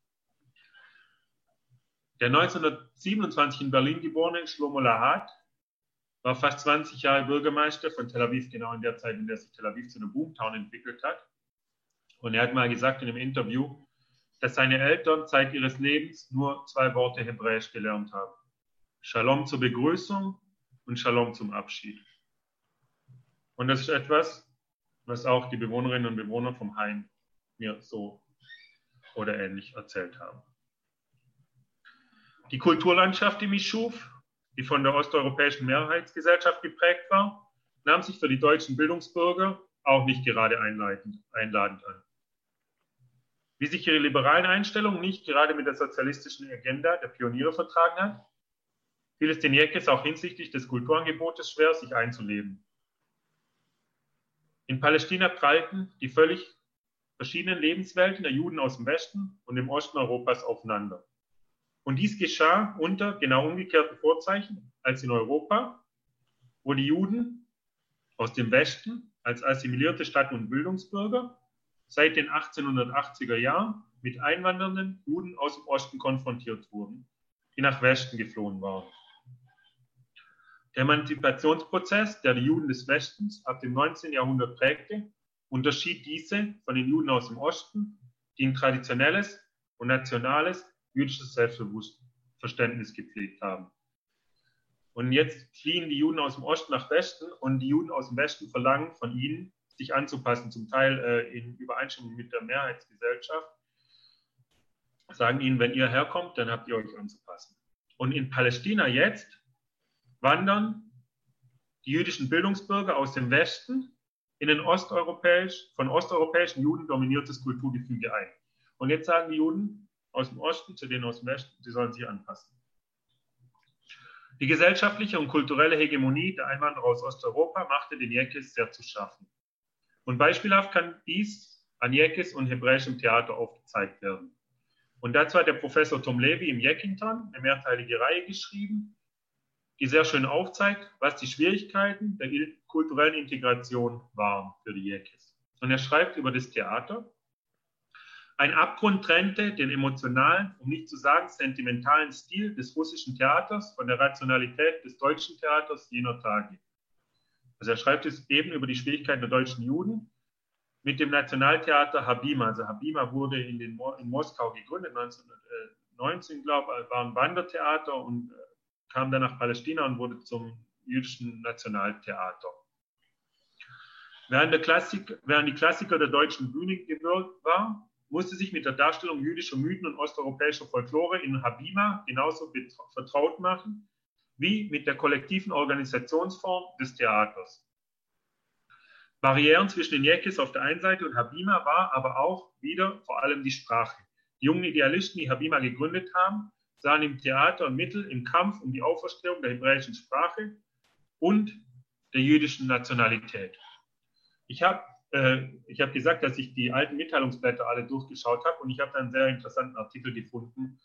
Der 1927 in Berlin geborene Shlomo Lahat war fast 20 Jahre Bürgermeister von Tel Aviv, genau in der Zeit, in der sich Tel Aviv zu einem Boomtown entwickelt hat. Und er hat mal gesagt in einem Interview, dass seine Eltern Zeit ihres Lebens nur 2 Worte Hebräisch gelernt haben. Shalom zur Begrüßung und Shalom zum Abschied. Und das ist etwas, was auch die Bewohnerinnen und Bewohner vom Heim mir so oder ähnlich erzählt haben. Die Kulturlandschaft im Ischuf, die von der osteuropäischen Mehrheitsgesellschaft geprägt war, nahm sich für die deutschen Bildungsbürger auch nicht gerade einladend an. Wie sich ihre liberalen Einstellungen nicht gerade mit der sozialistischen Agenda der Pioniere vertragen hat, fiel es den Jekes auch hinsichtlich des Kulturangebotes schwer, sich einzuleben. In Palästina prallten die völlig verschiedenen Lebenswelten der Juden aus dem Westen und dem Osten Europas aufeinander. Und dies geschah unter genau umgekehrten Vorzeichen als in Europa, wo die Juden aus dem Westen als assimilierte Stadt- und Bildungsbürger seit den 1880er Jahren mit einwandernden Juden aus dem Osten konfrontiert wurden, die nach Westen geflohen waren. Der Emanzipationsprozess, der die Juden des Westens ab dem 19. Jahrhundert prägte, unterschied diese von den Juden aus dem Osten, die ein traditionelles und nationales jüdisches Selbstverständnis gepflegt haben. Und jetzt fliehen die Juden aus dem Osten nach Westen und die Juden aus dem Westen verlangen von ihnen, sich anzupassen, zum Teil in Übereinstimmung mit der Mehrheitsgesellschaft, sagen ihnen, wenn ihr herkommt, dann habt ihr euch anzupassen. Und in Palästina jetzt wandern die jüdischen Bildungsbürger aus dem Westen in ein von osteuropäischen Juden dominiertes Kulturgefüge ein. Und jetzt sagen die Juden aus dem Osten zu denen aus dem Westen, sie sollen sich anpassen. Die gesellschaftliche und kulturelle Hegemonie der Einwanderer aus Osteuropa machte den Jekes sehr zu schaffen. Und beispielhaft kann dies an Jekes und hebräischem Theater aufgezeigt werden. Und dazu hat der Professor Tom Levy im Jekington eine mehrteilige Reihe geschrieben, die sehr schön aufzeigt, was die Schwierigkeiten der kulturellen Integration waren für die Jekes. Und er schreibt über das Theater: Ein Abgrund trennte den emotionalen, um nicht zu sagen sentimentalen Stil des russischen Theaters von der Rationalität des deutschen Theaters jener Tage. Also er schreibt es eben über die Schwierigkeiten der deutschen Juden mit dem Nationaltheater Habima. Also Habima wurde in Moskau gegründet, 1919, glaube ich, war ein Wandertheater und kam dann nach Palästina und wurde zum jüdischen Nationaltheater. Während die Klassiker der deutschen Bühne gewirkt war, musste sich mit der Darstellung jüdischer Mythen und osteuropäischer Folklore in Habima genauso vertraut machen wie mit der kollektiven Organisationsform des Theaters. Barrieren zwischen den Jekes auf der einen Seite und Habima war aber auch wieder vor allem die Sprache. Die jungen Idealisten, die Habima gegründet haben, sahen im Theater ein Mittel im Kampf um die Auferstehung der hebräischen Sprache und der jüdischen Nationalität. Ich habe gesagt, dass ich die alten Mitteilungsblätter alle durchgeschaut habe und ich habe da einen sehr interessanten Artikel gefunden.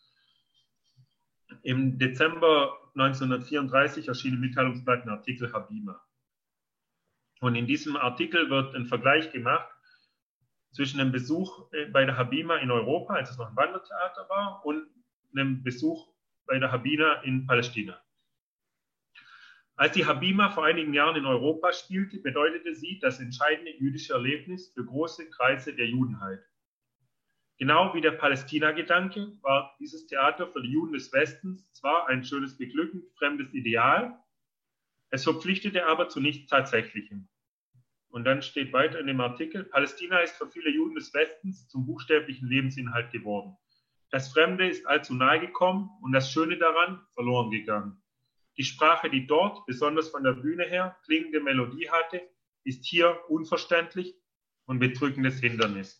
Im Dezember 1934 erschien im Mitteilungsblatt ein Artikel Habima. Und in diesem Artikel wird ein Vergleich gemacht zwischen einem Besuch bei der Habima in Europa, als es noch ein Wandertheater war, und einem Besuch bei der Habima in Palästina. Als die Habima vor einigen Jahren in Europa spielte, bedeutete sie das entscheidende jüdische Erlebnis für große Kreise der Judenheit. Genau wie der Palästina-Gedanke war dieses Theater für die Juden des Westens zwar ein schönes Beglücken, fremdes Ideal, es verpflichtete aber zu nichts Tatsächlichem. Und dann steht weiter in dem Artikel: Palästina ist für viele Juden des Westens zum buchstäblichen Lebensinhalt geworden. Das Fremde ist allzu nahe gekommen und das Schöne daran verloren gegangen. Die Sprache, die dort, besonders von der Bühne her, klingende Melodie hatte, ist hier unverständlich und bedrückendes Hindernis.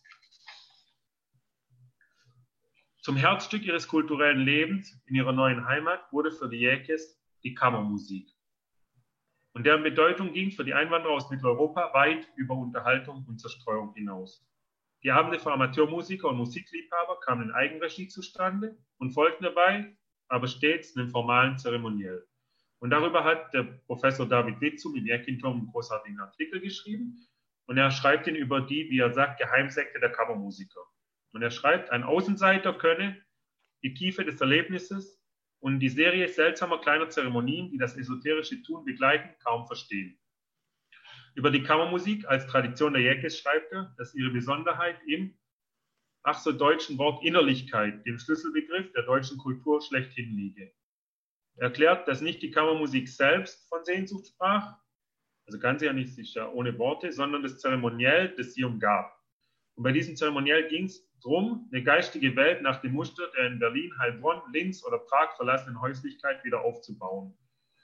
Zum Herzstück ihres kulturellen Lebens in ihrer neuen Heimat wurde für die Jekes die Kammermusik. Und deren Bedeutung ging für die Einwanderer aus Mitteleuropa weit über Unterhaltung und Zerstreuung hinaus. Die Abende für Amateurmusiker und Musikliebhaber kamen in Eigenregie zustande und folgten dabei aber stets einem formalen Zeremoniell. Und darüber hat der Professor David Witzum im Jekington einen großartigen Artikel geschrieben. und er schreibt ihn über die, wie er sagt, Geheimsekte der Kammermusiker. Und er schreibt, ein Außenseiter könne die Tiefe des Erlebnisses und die Serie seltsamer kleiner Zeremonien, die das esoterische Tun begleiten, kaum verstehen. Über die Kammermusik als Tradition der Jäckes schreibt er, dass ihre Besonderheit im ach so deutschen Wort Innerlichkeit, dem Schlüsselbegriff der deutschen Kultur, schlechthin liege. Er erklärt, dass nicht die Kammermusik selbst von Sehnsucht sprach, also kann sie ja nicht, sicher ohne Worte, sondern das Zeremoniell, das sie umgab. Und bei diesem Zeremoniell ging es darum, eine geistige Welt nach dem Muster der in Berlin, Heilbronn, Linz oder Prag verlassenen Häuslichkeit wieder aufzubauen.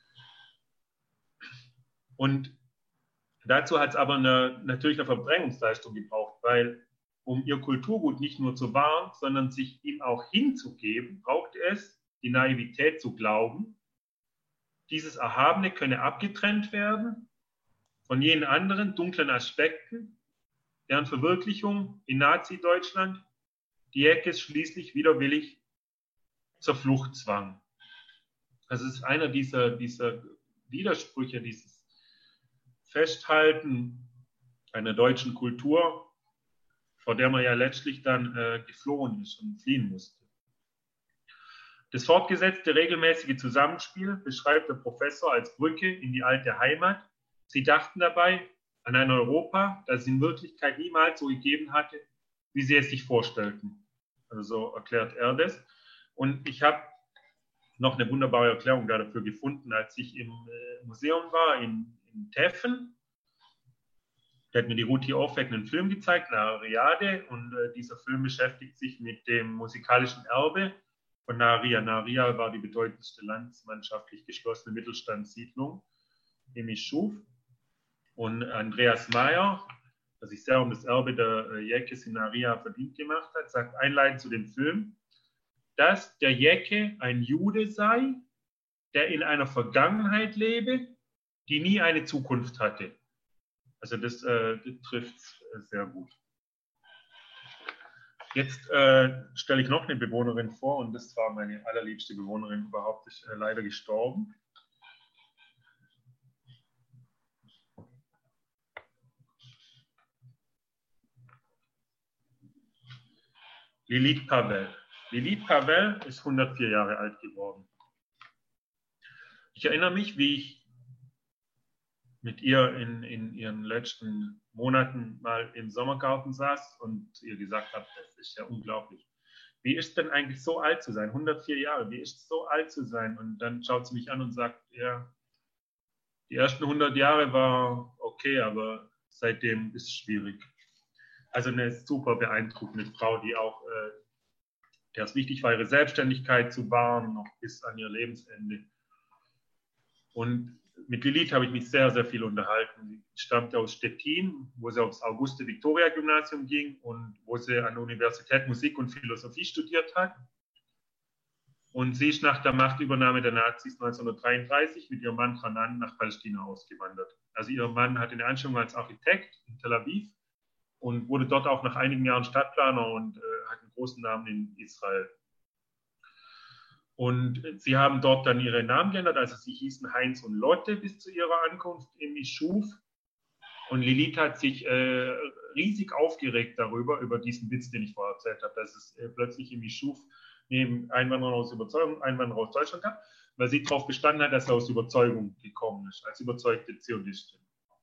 Und dazu hat es aber natürlich eine Verdrängungsleistung gebraucht, weil um ihr Kulturgut nicht nur zu wahren, sondern sich ihm auch hinzugeben, brauchte es die Naivität zu glauben, dieses Erhabene könne abgetrennt werden von jenen anderen dunklen Aspekten, deren Verwirklichung in Nazi-Deutschland die Jäckes schließlich widerwillig zur Flucht zwang. Also es ist einer dieser Widersprüche, dieses Festhalten einer deutschen Kultur, vor der man ja letztlich dann geflohen ist und fliehen musste. Das fortgesetzte regelmäßige Zusammenspiel beschreibt der Professor als Brücke in die alte Heimat. Sie dachten dabei an ein Europa, das es in Wirklichkeit niemals so gegeben hatte, wie sie es sich vorstellten. Also so erklärt er das. Und ich habe noch eine wunderbare Erklärung dafür gefunden, als ich im Museum war in Teffen. Da hat mir die Ruti Orfeck einen Film gezeigt, Nahariade, und dieser Film beschäftigt sich mit dem musikalischen Erbe von Naharia. Naharia war die bedeutendste landsmannschaftlich geschlossene Mittelstandssiedlung im Ischuf. Und Andreas Mayer, der sich sehr um das Erbe der Jäckes in Naharia verdient gemacht hat, sagt einleitend zu dem Film, dass der Jäcke ein Jude sei, der in einer Vergangenheit lebe, die nie eine Zukunft hatte. Also das trifft sehr gut. Jetzt stelle ich noch eine Bewohnerin vor und das war meine allerliebste Bewohnerin überhaupt, ist leider gestorben. Lilith Pavel. Lilith Pavel ist 104 Jahre alt geworden. Ich erinnere mich, wie ich mit ihr in ihren letzten Monaten mal im Sommergarten saß und ihr gesagt habe, das ist ja unglaublich. Wie ist denn eigentlich so alt zu sein? 104 Jahre, wie ist es so alt zu sein? Und dann schaut sie mich an und sagt, ja, die ersten 100 Jahre war okay, aber seitdem ist es schwierig. Also eine super beeindruckende Frau, die auch, der es wichtig war, ihre Selbstständigkeit zu wahren, noch bis an ihr Lebensende. Und mit Lilith habe ich mich sehr, sehr viel unterhalten. Sie stammte aus Stettin, wo sie aufs Auguste-Victoria-Gymnasium ging und wo sie an der Universität Musik und Philosophie studiert hat. Und sie ist nach der Machtübernahme der Nazis 1933 mit ihrem Mann Hanan nach Palästina ausgewandert. Also ihr Mann hatte eine Anstellung als Architekt in Tel Aviv und wurde dort auch nach einigen Jahren Stadtplaner und hat einen großen Namen in Israel. Und sie haben dort dann ihre Namen geändert, also sie hießen Heinz und Lotte bis zu ihrer Ankunft in Ischuf. Und Lilith hat sich riesig aufgeregt darüber, über diesen Witz, den ich vorher erzählt habe, dass es plötzlich im Ischuf neben Einwanderern aus Überzeugung Einwanderer aus Deutschland gab, weil sie darauf bestanden hat, dass er aus Überzeugung gekommen ist, als überzeugte Zionistin.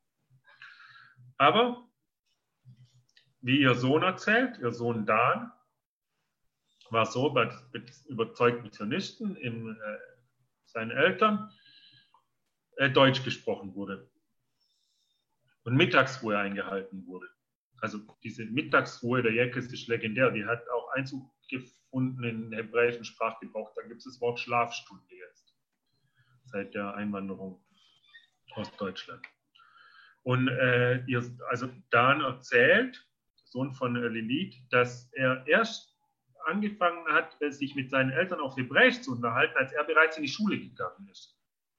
Aber, wie ihr Sohn erzählt, ihr Sohn Dan, war so bei überzeugten Zionisten, seinen Eltern, Deutsch gesprochen wurde und Mittagsruhe eingehalten wurde. Also diese Mittagsruhe der Jäckes ist legendär, die hat auch Einzug gefunden in den hebräischen Sprachgebrauch. Da gibt es das Wort Schlafstunde jetzt, seit der Einwanderung aus Deutschland. Und also Dan erzählt, Sohn von Lilith, dass er erst angefangen hat, sich mit seinen Eltern auf Hebräisch zu unterhalten, als er bereits in die Schule gegangen ist.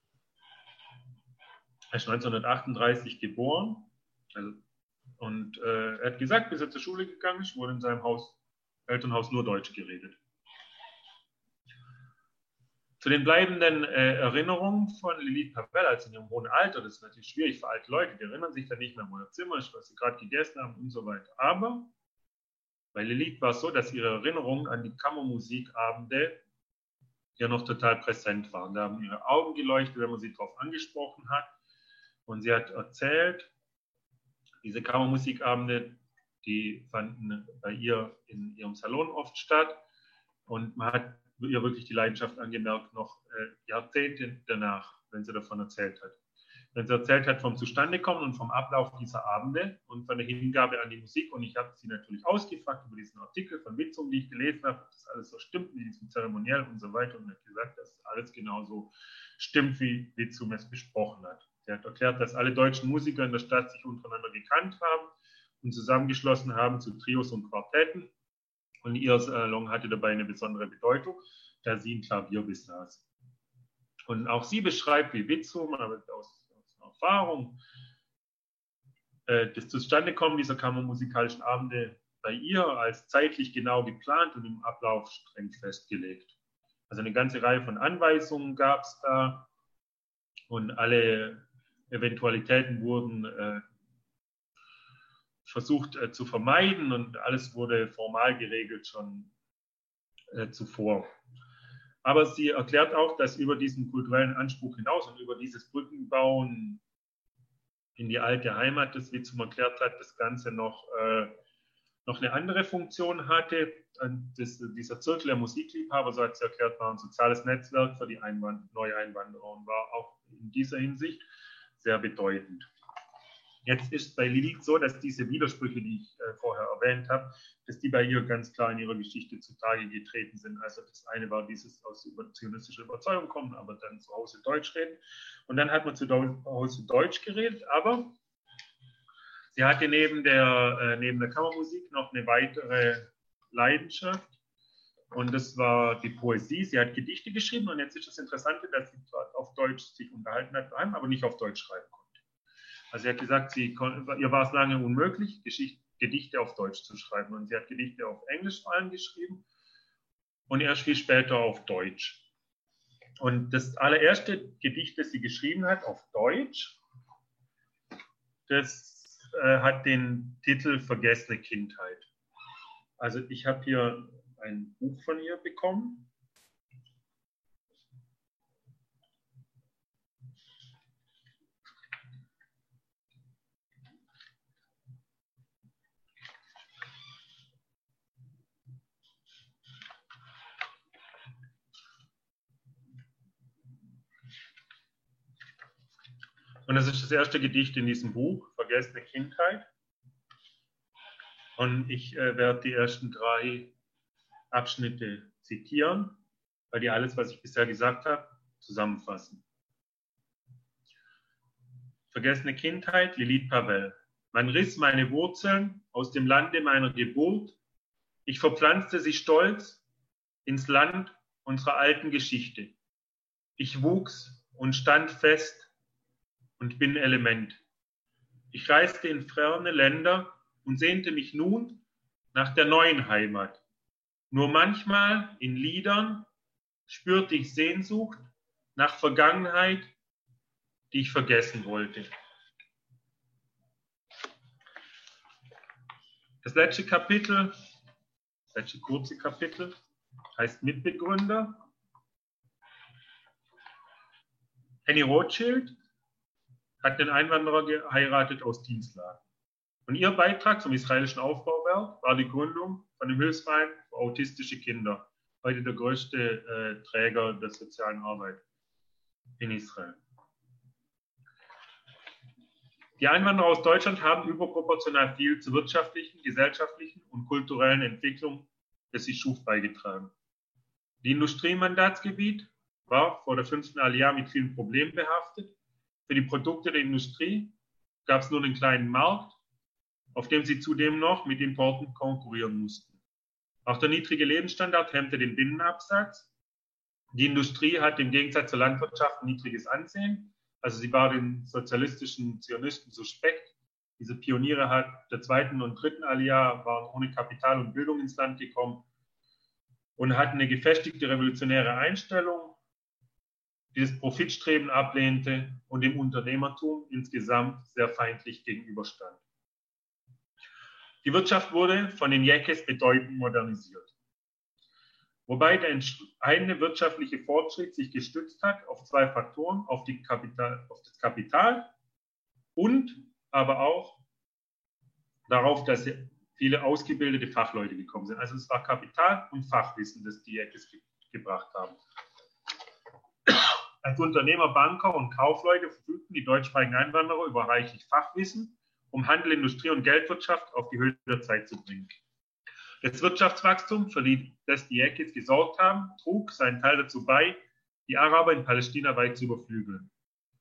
Er ist 1938 geboren, also, und er hat gesagt, bis er zur Schule gegangen ist, wurde in seinem Elternhaus nur Deutsch geredet. Zu den bleibenden Erinnerungen von Lilith Pavel, also in ihrem hohen Alter, das ist natürlich schwierig für alte Leute, die erinnern sich dann nicht mehr, wo ihr Zimmer ist, was sie gerade gegessen haben und so weiter. Aber bei Lilith war es so, dass ihre Erinnerungen an die Kammermusikabende ja noch total präsent waren. Da haben ihre Augen geleuchtet, wenn man sie darauf angesprochen hat. Und sie hat erzählt, diese Kammermusikabende, die fanden bei ihr in ihrem Salon oft statt. Und man hat ihr wirklich die Leidenschaft angemerkt, noch Jahrzehnte danach, wenn sie davon erzählt hat. Wenn sie erzählt hat vom Zustandekommen und vom Ablauf dieser Abende und von der Hingabe an die Musik. Und ich habe sie natürlich ausgefragt über diesen Artikel von Witzum, die ich gelesen habe, ob das alles so stimmt mit diesem Zeremoniell und so weiter. Und hat gesagt, dass alles genauso stimmt, wie Witzum es besprochen hat. Sie hat erklärt, dass alle deutschen Musiker in der Stadt sich untereinander gekannt haben und zusammengeschlossen haben zu Trios und Quartetten. Und ihr Salon hatte dabei eine besondere Bedeutung, da sie ein Klavier besaß. Und auch sie beschreibt, wie Witzum, aber aus Erfahrung, das Zustandekommen dieser kammermusikalischen Abende bei ihr als zeitlich genau geplant und im Ablauf streng festgelegt. Also eine ganze Reihe von Anweisungen gab es da und alle Eventualitäten wurden versucht zu vermeiden und alles wurde formal geregelt schon zuvor. Aber sie erklärt auch, dass über diesen kulturellen Anspruch hinaus und über dieses Brückenbauen in die alte Heimat, das Witzum erklärt hat, das Ganze noch eine andere Funktion hatte. Und dieser Zirkel der Musikliebhaber, so hat sie erklärt, war ein soziales Netzwerk für die Neueinwanderer und war auch in dieser Hinsicht sehr bedeutend. Jetzt ist bei Lilith so, dass diese Widersprüche, die ich vorher erwähnt habe, dass die bei ihr ganz klar in ihrer Geschichte zutage getreten sind. Also das eine war dieses aus zionistischer Überzeugung kommen, aber dann zu Hause Deutsch reden. Und dann hat man zu Hause Deutsch geredet, aber sie hatte neben der Kammermusik noch eine weitere Leidenschaft. Und das war die Poesie. Sie hat Gedichte geschrieben und jetzt ist das Interessante, dass sie auf Deutsch sich unterhalten hat, aber nicht auf Deutsch schreiben konnte. Also sie hat gesagt, ihr war es lange unmöglich, Gedichte auf Deutsch zu schreiben. Und sie hat Gedichte auf Englisch vor allem geschrieben und erst viel später auf Deutsch. Und das allererste Gedicht, das sie geschrieben hat auf Deutsch, das hat den Titel Vergessene Kindheit. Also ich habe hier ein Buch von ihr bekommen. Und das ist das erste Gedicht in diesem Buch, Vergessene Kindheit. Und ich werde die ersten 3 Abschnitte zitieren, weil die alles, was ich bisher gesagt habe, zusammenfassen. Vergessene Kindheit, Lilith Pavel. Man riss meine Wurzeln aus dem Lande meiner Geburt. Ich verpflanzte sie stolz ins Land unserer alten Geschichte. Ich wuchs und stand fest und bin Element. Ich reiste in ferne Länder und sehnte mich nun nach der neuen Heimat. Nur manchmal in Liedern spürte ich Sehnsucht nach Vergangenheit, die ich vergessen wollte. Das letzte Kapitel, das letzte kurze Kapitel, heißt Mitbegründer. Henny Rothschild hat den Einwanderer geheiratet aus Dienstlagen. Und ihr Beitrag zum israelischen Aufbauwerk war die Gründung von dem Hilfsverein für autistische Kinder, heute der größte Träger der sozialen Arbeit in Israel. Die Einwanderer aus Deutschland haben überproportional viel zur wirtschaftlichen, gesellschaftlichen und kulturellen Entwicklung des Yishuv beigetragen. Die Industrie im Mandatsgebiet war vor der 5. Aliyah mit vielen Problemen behaftet. Für die Produkte der Industrie gab es nur einen kleinen Markt, auf dem sie zudem noch mit Importen konkurrieren mussten. Auch der niedrige Lebensstandard hemmte den Binnenabsatz. Die Industrie hat im Gegensatz zur Landwirtschaft ein niedriges Ansehen. Also sie war den sozialistischen Zionisten suspekt. Diese Pioniere der 2. und 3. Aliyah waren ohne Kapital und Bildung ins Land gekommen und hatten eine gefestigte revolutionäre Einstellung. die das Profitstreben ablehnte und dem Unternehmertum insgesamt sehr feindlich gegenüberstand. Die Wirtschaft wurde von den Jäckes bedeutend modernisiert, wobei der entscheidende wirtschaftliche Fortschritt sich gestützt hat auf zwei Faktoren, auf das Kapital und aber auch darauf, dass viele ausgebildete Fachleute gekommen sind. Also es war Kapital und Fachwissen, das die Jäckes gebracht haben. Als Unternehmer, Banker und Kaufleute verfügten die deutschsprachigen Einwanderer über reichlich Fachwissen, um Handel, Industrie und Geldwirtschaft auf die Höhe der Zeit zu bringen. Das Wirtschaftswachstum, für das die Jäckes gesorgt haben, trug seinen Teil dazu bei, die Araber in Palästina weit zu überflügeln.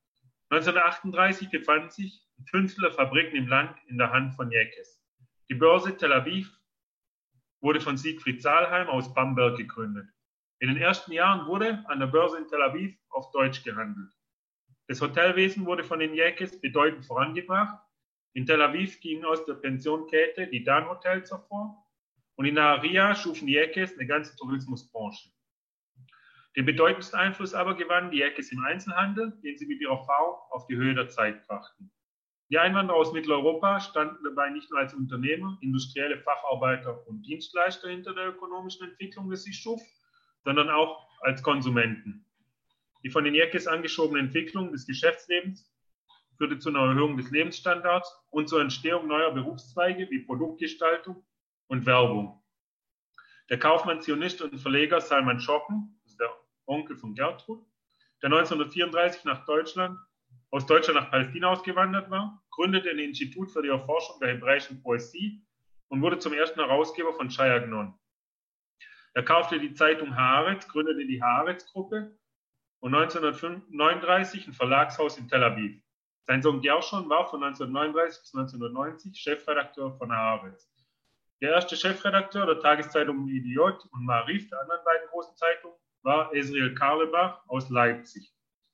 1938 befanden sich ein Fünftel der Fabriken im Land in der Hand von Jäckes. Die Börse Tel Aviv wurde von Siegfried Sahlheim aus Bamberg gegründet. In den ersten Jahren wurde an der Börse in Tel Aviv auf Deutsch gehandelt. Das Hotelwesen wurde von den Jäckes bedeutend vorangebracht. In Tel Aviv gingen aus der Pensionkette die Dan Hotels hervor und in Nahariya schufen die Jäckes eine ganze Tourismusbranche. Den bedeutendsten Einfluss aber gewannen die Jäckes im Einzelhandel, den sie mit ihrer Erfahrung auf die Höhe der Zeit brachten. Die Einwanderer aus Mitteleuropa standen dabei nicht nur als Unternehmer, industrielle Facharbeiter und Dienstleister hinter der ökonomischen Entwicklung, die sie schuf, sondern auch als Konsumenten. Die von den Jäckes angeschobene Entwicklung des Geschäftslebens führte zu einer Erhöhung des Lebensstandards und zur Entstehung neuer Berufszweige wie Produktgestaltung und Werbung. Der Kaufmann, Zionist und Verleger Salman Schocken, das ist der Onkel von Gertrud, der 1934 aus Deutschland nach Palästina ausgewandert war, gründete ein Institut für die Erforschung der hebräischen Poesie und wurde zum ersten Herausgeber von Shai Agnon. Er kaufte die Zeitung Haaretz, gründete die Haaretz-Gruppe und 1939 ein Verlagshaus in Tel Aviv. Sein Sohn Gershon war von 1939 bis 1990 Chefredakteur von Haaretz. Der erste Chefredakteur der Tageszeitung Idiot und Maariv, der anderen beiden großen Zeitungen, war Ezriel Karlebach aus Leipzig.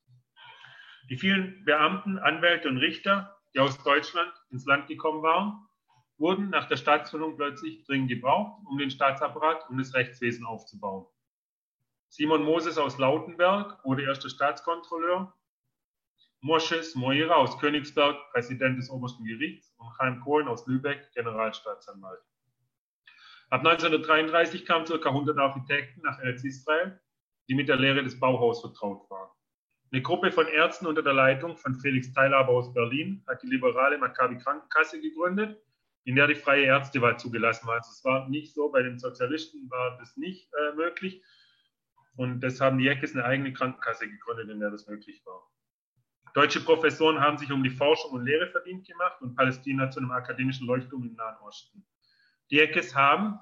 Die vielen Beamten, Anwälte und Richter, die aus Deutschland ins Land gekommen waren, wurden nach der Staatsgründung plötzlich dringend gebraucht, um den Staatsapparat und das Rechtswesen aufzubauen. Simon Moses aus Lautenberg wurde erster Staatskontrolleur, Moshes Moira aus Königsberg, Präsident des obersten Gerichts, und Chaim Cohen aus Lübeck, Generalstaatsanwalt. Ab 1933 kamen ca. 100 Architekten nach Eretz-Israel, die mit der Lehre des Bauhaus vertraut waren. Eine Gruppe von Ärzten unter der Leitung von Felix Teilhaber aus Berlin hat die liberale Maccabi Krankenkasse gegründet, in der die freie Ärztewahl zugelassen war. Also es war nicht so, bei den Sozialisten war das nicht möglich. Und das haben die Jäckes eine eigene Krankenkasse gegründet, in der das möglich war. Deutsche Professoren haben sich um die Forschung und Lehre verdient gemacht und Palästina zu einem akademischen Leuchtturm im Nahen Osten. Die Jäckes haben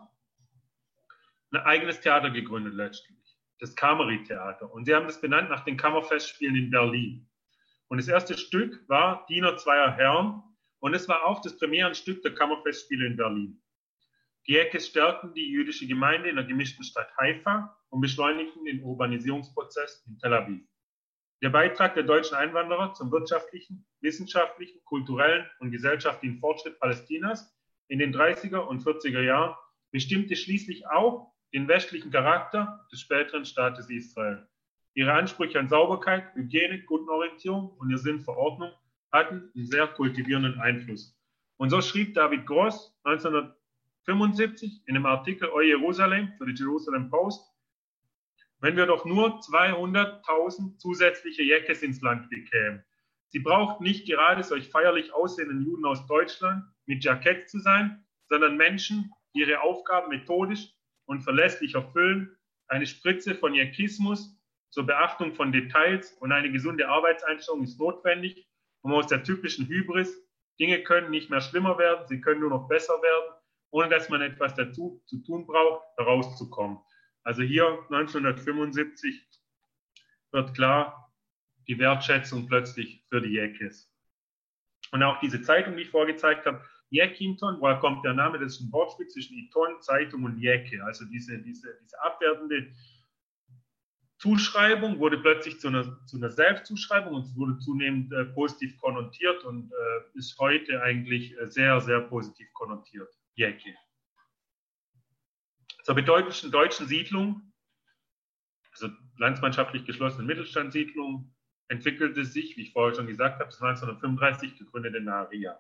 ein eigenes Theater gegründet letztlich, das Kammertheater. Und sie haben das benannt nach den Kammerfestspielen in Berlin. Und das erste Stück war Diener zweier Herren und es war auch das Premierenstück der Kammerfestspiele in Berlin. Die Jäckes stärkten die jüdische Gemeinde in der gemischten Stadt Haifa und beschleunigten den Urbanisierungsprozess in Tel Aviv. Der Beitrag der deutschen Einwanderer zum wirtschaftlichen, wissenschaftlichen, kulturellen und gesellschaftlichen Fortschritt Palästinas in den 30er und 40er Jahren bestimmte schließlich auch den westlichen Charakter des späteren Staates Israel. Ihre Ansprüche an Sauberkeit, Hygiene, Kundenorientierung und ihr Sinn für Ordnung hatten einen sehr kultivierenden Einfluss. Und so schrieb David Gross 1975 in einem Artikel O Jerusalem für die Jerusalem Post: Wenn wir doch nur 200.000 zusätzliche Jäckes ins Land bekämen. Sie braucht nicht gerade solch feierlich aussehenden Juden aus Deutschland mit Jackett zu sein, sondern Menschen, die ihre Aufgaben methodisch und verlässlich erfüllen, eine Spritze von Jäckismus zur Beachtung von Details und eine gesunde Arbeitseinstellung ist notwendig, um aus der typischen Hybris, Dinge können nicht mehr schlimmer werden, sie können nur noch besser werden, ohne dass man etwas dazu zu tun braucht, herauszukommen. Also hier 1975 wird klar die Wertschätzung plötzlich für die Jäckes. Und auch diese Zeitung, die ich vorgezeigt habe, Jäckinton, woher kommt der Name? Das ist ein Wortspiel zwischen Iton, Zeitung und Jäcke. Also diese abwertende Zuschreibung wurde plötzlich zu einer Selbstzuschreibung und es wurde zunehmend positiv konnotiert und ist heute eigentlich sehr, sehr positiv konnotiert. Jäcke. Zur bedeutendsten deutschen Siedlung also landsmannschaftlich geschlossene Mittelstandssiedlung, entwickelte sich, wie ich vorher schon gesagt habe, bis 1935 gegründete Naharia.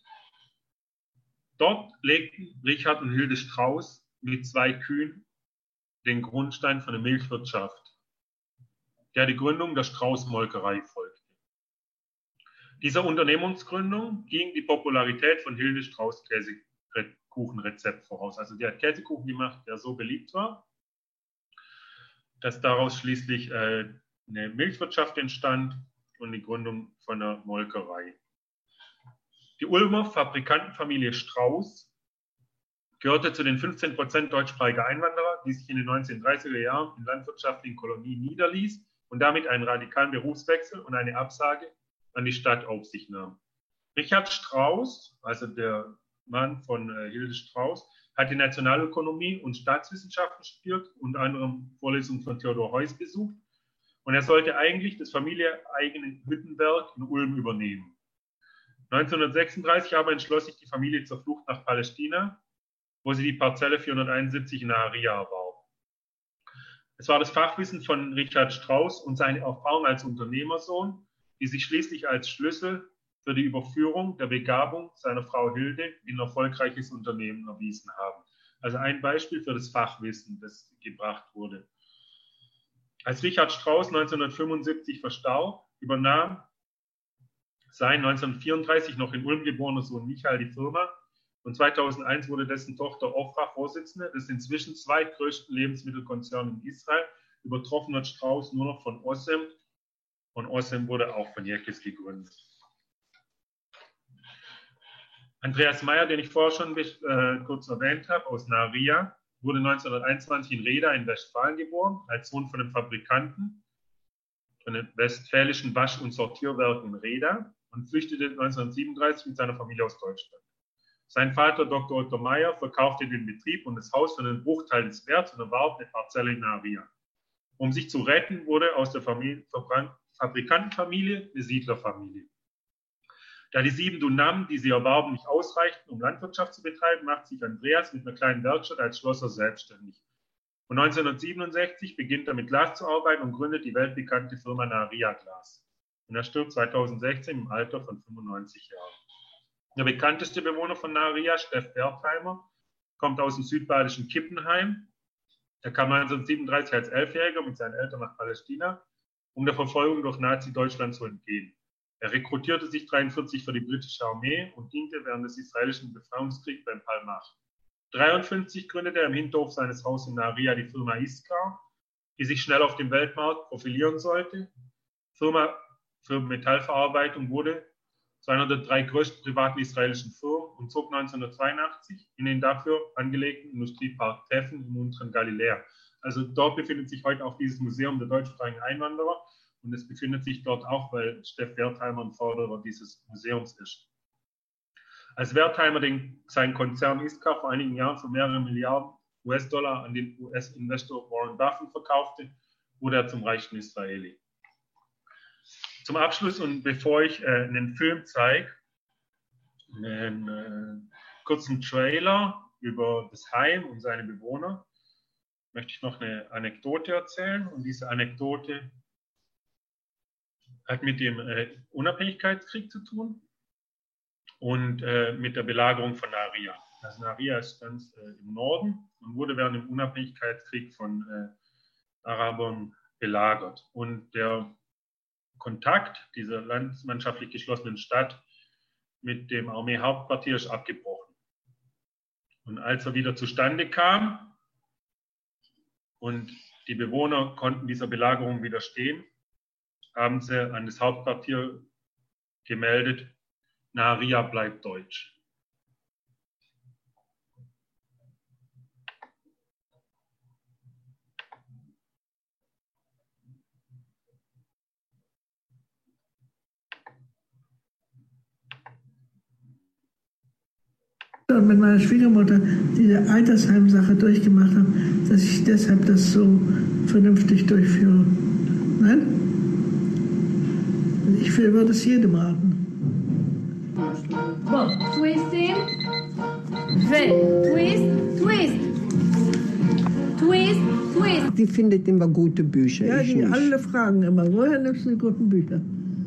Dort legten Richard und Hilde Strauß mit 2 Kühen den Grundstein für eine Milchwirtschaft, der die Gründung der Strauß-Molkerei folgte. Dieser Unternehmensgründung ging die Popularität von Hilde Strauß Käsekuchenrezept voraus. Also die hat Käsekuchen gemacht, der so beliebt war, dass daraus schließlich eine Milchwirtschaft entstand und die Gründung von einer Molkerei. Die Ulmer Fabrikantenfamilie Strauß gehörte zu den 15% deutschsprachiger Einwanderer, die sich in den 1930er Jahren in landwirtschaftlichen Kolonien niederließ und damit einen radikalen Berufswechsel und eine Absage an die Stadt auf sich nahm. Richard Strauß, also der Mann von Hilde Strauß, hat die Nationalökonomie und Staatswissenschaften studiert, unter anderem Vorlesungen von Theodor Heuss besucht, und er sollte eigentlich das familieneigene Hüttenwerk in Ulm übernehmen. 1936 aber entschloss sich die Familie zur Flucht nach Palästina, wo sie die Parzelle 471 in Naharia erwarb. Es war das Fachwissen von Richard Strauß und seine Erfahrung als Unternehmersohn, die sich schließlich als Schlüssel für die Überführung der Begabung seiner Frau Hilde in ein erfolgreiches Unternehmen erwiesen haben. Also ein Beispiel für das Fachwissen, das gebracht wurde. Als Richard Strauß 1975 verstarb, übernahm sein 1934 noch in Ulm geborener Sohn Michael die Firma und 2001 wurde dessen Tochter Ofra Vorsitzende des inzwischen zweitgrößten Lebensmittelkonzerns in Israel. Übertroffen wird Strauß nur noch von Osem, und Osem wurde auch von Jekis gegründet. Andreas Meyer, den ich vorher schon kurz erwähnt habe, aus Naharia, wurde 1921 in Reda in Westfalen geboren, als Sohn von einem Fabrikanten von den westfälischen Wasch- und Sortierwerken Reda und flüchtete 1937 mit seiner Familie aus Deutschland. Sein Vater, Dr. Otto Meyer, verkaufte den Betrieb und das Haus für einen Bruchteil des Werts und erwarb eine Parzelle in Naharia. Um sich zu retten, wurde aus der Fabrikantenfamilie eine Siedlerfamilie. Da die 7 Dunam, die sie erwarben, nicht ausreichten, um Landwirtschaft zu betreiben, macht sich Andreas mit einer kleinen Werkstatt als Schlosser selbstständig. Und 1967 beginnt er mit Glas zu arbeiten und gründet die weltbekannte Firma Naharia Glas. Und er stirbt 2016 im Alter von 95 Jahren. Der bekannteste Bewohner von Naharia, Steff Wertheimer, kommt aus dem südbadischen Kippenheim. Er kam 1937 als 11-Jähriger mit seinen Eltern nach Palästina, um der Verfolgung durch Nazi-Deutschland zu entgehen. Er rekrutierte sich 1943 für die britische Armee und diente während des israelischen Befreiungskriegs beim Palmach. 1953 gründete er im Hinterhof seines Hauses in Naharia die Firma Iskar, die sich schnell auf dem Weltmarkt profilieren sollte. Die Firma für Metallverarbeitung wurde zu einer der 3 größten privaten israelischen Firmen und zog 1982 in den dafür angelegten Industriepark Teffen im unteren Galiläa. Also dort befindet sich heute auch dieses Museum der deutschsprachigen Einwanderer und es befindet sich dort auch, weil Steff Wertheimer ein Förderer dieses Museums ist. Als Wertheimer seinen Konzern Iskar vor einigen Jahren für mehrere Milliarden US-Dollar an den US-Investor Warren Buffett verkaufte, wurde er zum reichsten Israeli. Zum Abschluss und bevor ich einen Film zeige, einen kurzen Trailer über das Heim und seine Bewohner, möchte ich noch eine Anekdote erzählen. Und diese Anekdote hat mit dem Unabhängigkeitskrieg zu tun und mit der Belagerung von Naharia. Also Naharia ist ganz im Norden und wurde während dem Unabhängigkeitskrieg von Arabern belagert. Und der Kontakt dieser landsmannschaftlich geschlossenen Stadt mit dem Armeehauptquartier ist abgebrochen. Und als er wieder zustande kam und die Bewohner konnten dieser Belagerung widerstehen, haben sie an das Hauptquartier gemeldet, Naharia bleibt deutsch. Und mit meiner Schwiegermutter diese Altersheim-Sache durchgemacht habe, dass ich deshalb das so vernünftig durchführe. Nein? Ich würde es jedem raten. Bon, twisting, twist, twist. Die findet immer gute Bücher. Ja, ich die nicht. alle fragen immer, woher nimmst du die guten Bücher?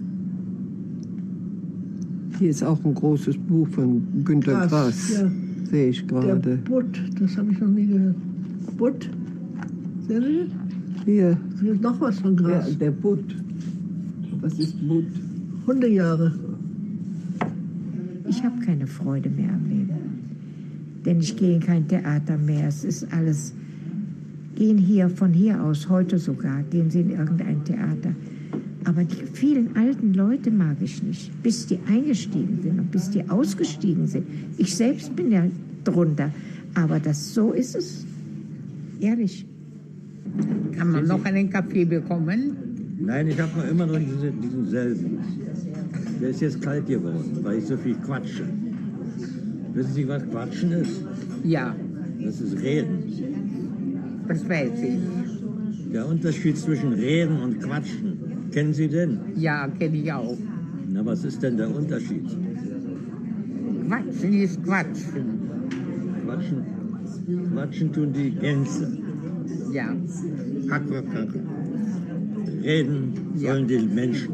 Hier ist auch ein großes Buch von Günter Grass. Ja. Sehe ich Der gerade. Butt, das habe ich noch nie gehört. Butt? Sehen Sie das? Hier, Hier ist noch was von ja, Gras. der Butt. Was ist Butt? Hundejahre. Ich habe keine Freude mehr am Leben. Denn ich gehe in kein Theater mehr. Es ist alles. Gehen von hier aus, heute sogar, gehen Sie in irgendein Theater. Aber die vielen alten Leute mag ich nicht. Bis die eingestiegen sind und bis die ausgestiegen sind. Ich selbst bin ja drunter. Aber so ist es. Ehrlich. Kann man noch einen Kaffee bekommen? Nein, ich habe immer noch diesen selben. Der ist jetzt kalt geworden, weil ich so viel quatsche. Wissen Sie, was Quatschen ist? Ja, Das ist Reden. das weiß ich. Der Unterschied zwischen Reden und Quatschen, kennen Sie denn? Ja, kenne ich auch. Na, was ist denn der Unterschied? Quatschen ist Quatschen. Quatschen tun die Gänse. Ja. Hack, hack, hack. Reden sollen die Menschen.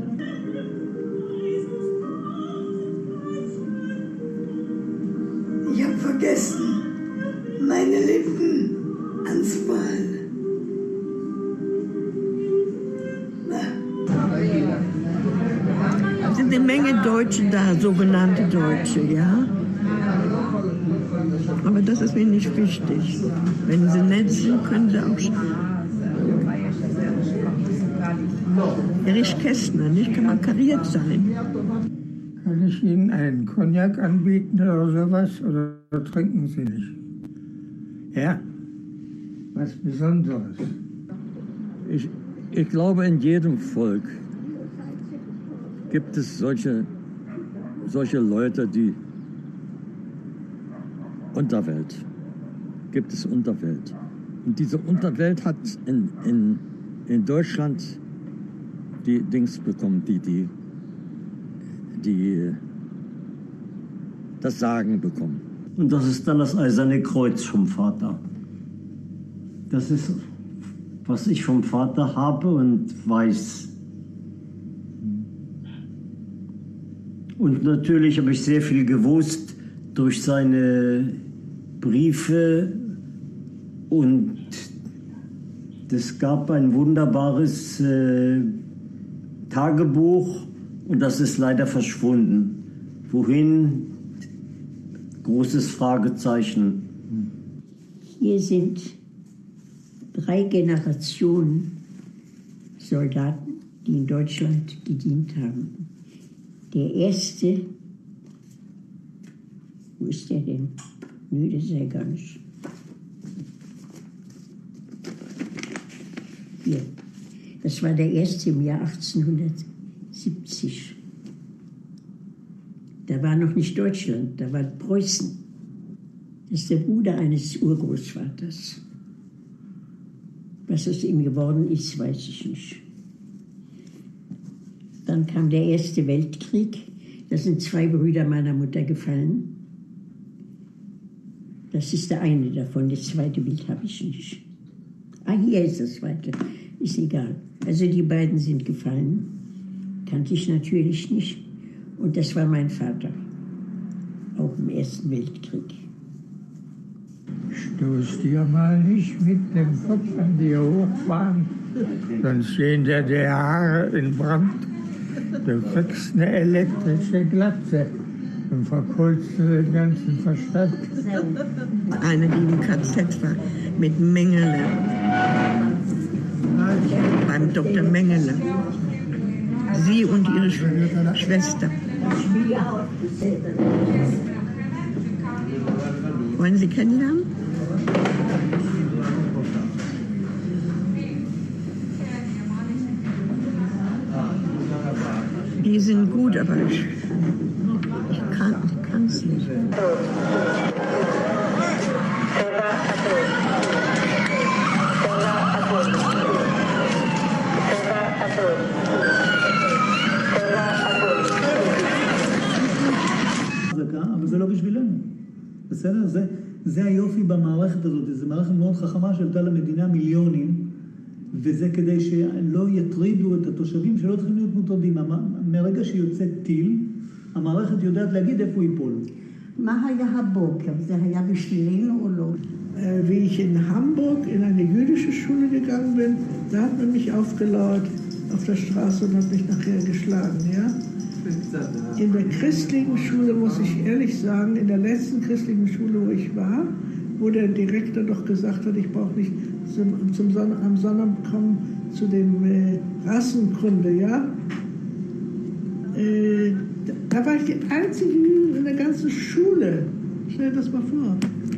Ich habe vergessen, meine Lippen anzumalen. Es sind eine Menge Deutsche da, sogenannte Deutsche, ja? Aber das ist mir nicht wichtig. Wenn sie nett sind, können sie auch Erich Kästner, nicht? Kann man kariert sein. Kann ich Ihnen einen Cognac anbieten oder sowas? Oder trinken Sie nicht? Ja? Was Besonderes? Ich glaube, in jedem Volk gibt es solche Leute, die Unterwelt. Gibt es Unterwelt. Und diese Unterwelt hat in Deutschland die Dings bekommen, die das Sagen bekommen. Und das ist dann das Eiserne Kreuz vom Vater. Das ist, was ich vom Vater habe und weiß. Und natürlich habe ich sehr viel gewusst durch seine Briefe, und es gab ein wunderbares Tagebuch, und das ist leider verschwunden. Wohin? Großes Fragezeichen. Hier sind 3 Generationen Soldaten, die in Deutschland gedient haben. Der erste, wo ist der denn? Nö, das ist er gar nicht. Hier. Das war der erste im Jahr 1870. Da war noch nicht Deutschland, da war Preußen. Das ist der Bruder eines Urgroßvaters. Was aus ihm geworden ist, weiß ich nicht. Dann kam der Erste Weltkrieg. Da sind 2 Brüder meiner Mutter gefallen. Das ist der eine davon. Das zweite Bild habe ich nicht. Ah, hier ist das zweite. Ist egal. Also die beiden sind gefallen. Kannte ich natürlich nicht. Und das war mein Vater. Auch im Ersten Weltkrieg. Stoß dir mal nicht mit dem Kopf an die Hochbahn, sonst gehen dir die Haare in Brand. Du kriegst eine elektrische Glatze und verkohlst du den ganzen Verstand. Eine, die im KZ war, mit Mengele. Beim Dr. Mengele. Sie und ihre Schwester. Wollen Sie kennenlernen? Die sind gut, aber ich kann es nicht. אבל זה לא בשבילנו. בסדר? זה היופי במערכת הזאת, זו מערכת מאוד חכמה שעלתה למדינה מיליונים, וזה כדי שלא יטרידו את התושבים שלא צריכים להיות מוטרדים. מרגע שיוצא טיל, המערכת יודעת להגיד איפה הוא ייפול. מה היה הבוקר? זה היה בשבילנו או לא? Wie ich in Hamburg in eine jüdische Schule gegangen bin, da hat man mich aufgelauert auf der Straße und hat mich nachher geschlagen, ja? In der christlichen Schule, muss ich ehrlich sagen, in der letzten christlichen Schule, wo ich war, wo der Direktor doch gesagt hat, ich brauche nicht am Sonntag kommen zu dem Rassenkunde, ja? Da war ich die einzige in der ganzen Schule. Stell dir das mal vor.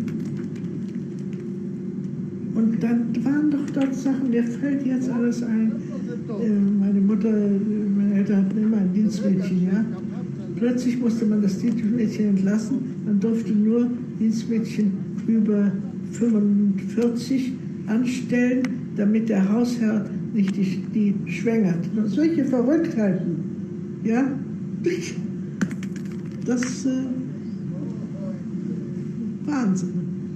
Und dann waren doch dort Sachen, mir fällt jetzt alles ein. Meine Mutter, meine Eltern hatten immer ein Dienstmädchen, ja. Plötzlich musste man das Dienstmädchen entlassen. Man durfte nur Dienstmädchen über 45 anstellen, damit der Hausherr nicht die schwängert. Solche Verrücktheiten, ja. Das Wahnsinn.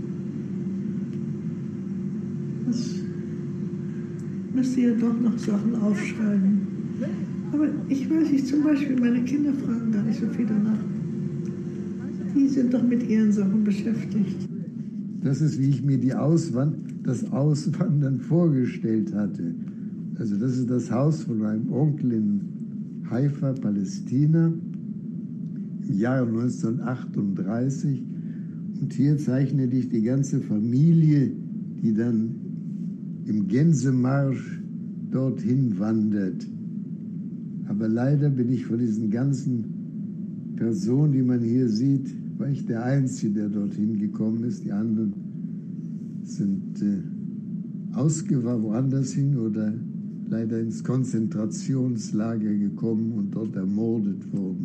Das müsste ja doch noch Sachen aufschreiben. Aber ich weiß nicht, zum Beispiel meine Kinder fragen gar nicht so viel danach. Die sind doch mit ihren Sachen beschäftigt. Das ist, wie ich mir das Auswandern vorgestellt hatte. Also das ist das Haus von meinem Onkel in Haifa, Palästina, im Jahre 1938. Und hier zeichne ich die ganze Familie, die dann im Gänsemarsch dorthin wandert. Aber leider bin ich von diesen ganzen Personen, die man hier sieht, war ich der Einzige, der dorthin gekommen ist. Die anderen sind ausgewandert woanders hin oder leider ins Konzentrationslager gekommen und dort ermordet worden.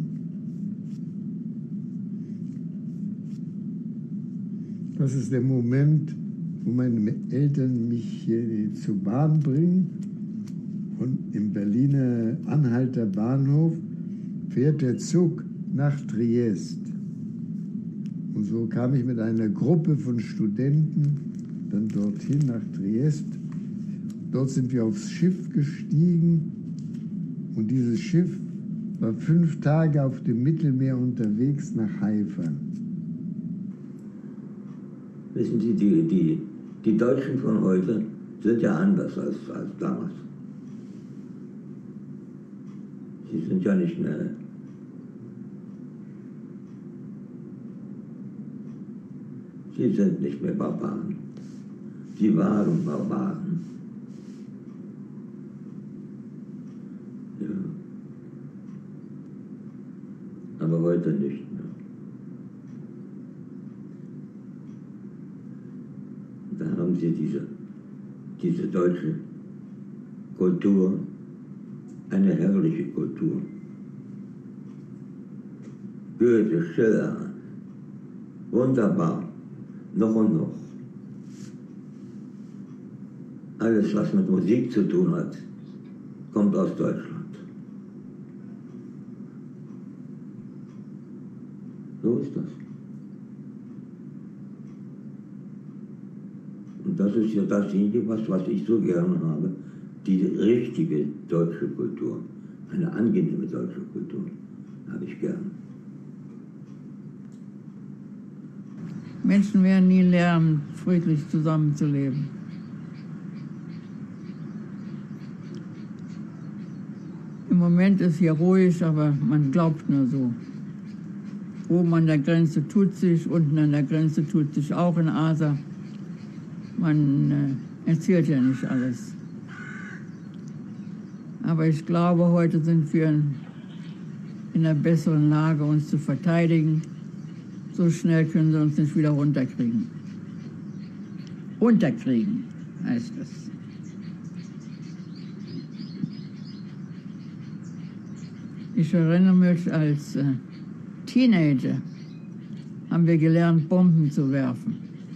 Das ist der Moment, wo meine Eltern mich zur Bahn bringen. Und im Berliner Anhalter Bahnhof fährt der Zug nach Triest. Und so kam ich mit einer Gruppe von Studenten dann dorthin nach Triest. Dort sind wir aufs Schiff gestiegen und dieses Schiff war 5 Tage auf dem Mittelmeer unterwegs nach Haifa. Wissen Sie, die Deutschen von heute sind ja anders als damals. Sie sind ja nicht mehr. Sie sind nicht mehr Barbaren. Sie waren Barbaren. Ja. Aber heute nicht mehr. Da haben Sie diese deutsche Kultur, eine herrliche Kultur. Goethe, Schiller, wunderbar, noch und noch. Alles, was mit Musik zu tun hat, kommt aus Deutschland. So ist das. Und das ist ja dasjenige, was ich so gerne habe, die richtige deutsche Kultur, eine angenehme deutsche Kultur, habe ich gern. Menschen werden nie lernen, friedlich zusammenzuleben. Im Moment ist hier ruhig, aber man glaubt nur so. Oben an der Grenze tut sich, unten an der Grenze tut sich auch in Asa. Man erzählt ja nicht alles. Aber ich glaube, heute sind wir in einer besseren Lage, uns zu verteidigen. So schnell können sie uns nicht wieder runterkriegen. Unterkriegen heißt es. Ich erinnere mich, als Teenager haben wir gelernt, Bomben zu werfen.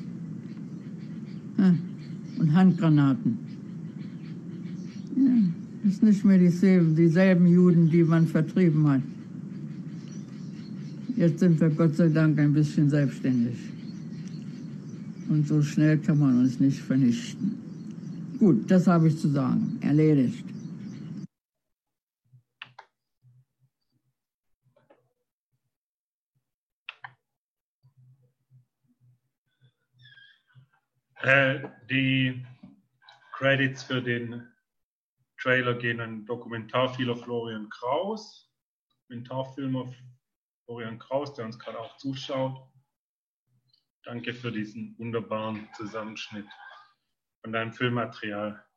Und Handgranaten. Ja, das ist nicht mehr dieselben Juden, die man vertrieben hat. Jetzt sind wir Gott sei Dank ein bisschen selbstständig. Und so schnell kann man uns nicht vernichten. Gut, das habe ich zu sagen. Erledigt. Die Credits für den Trailer gehen an Dokumentarfilmer Florian Kraus, Dokumentarfilmer Florian Kraus, der uns gerade auch zuschaut. Danke für diesen wunderbaren Zusammenschnitt von deinem Filmmaterial.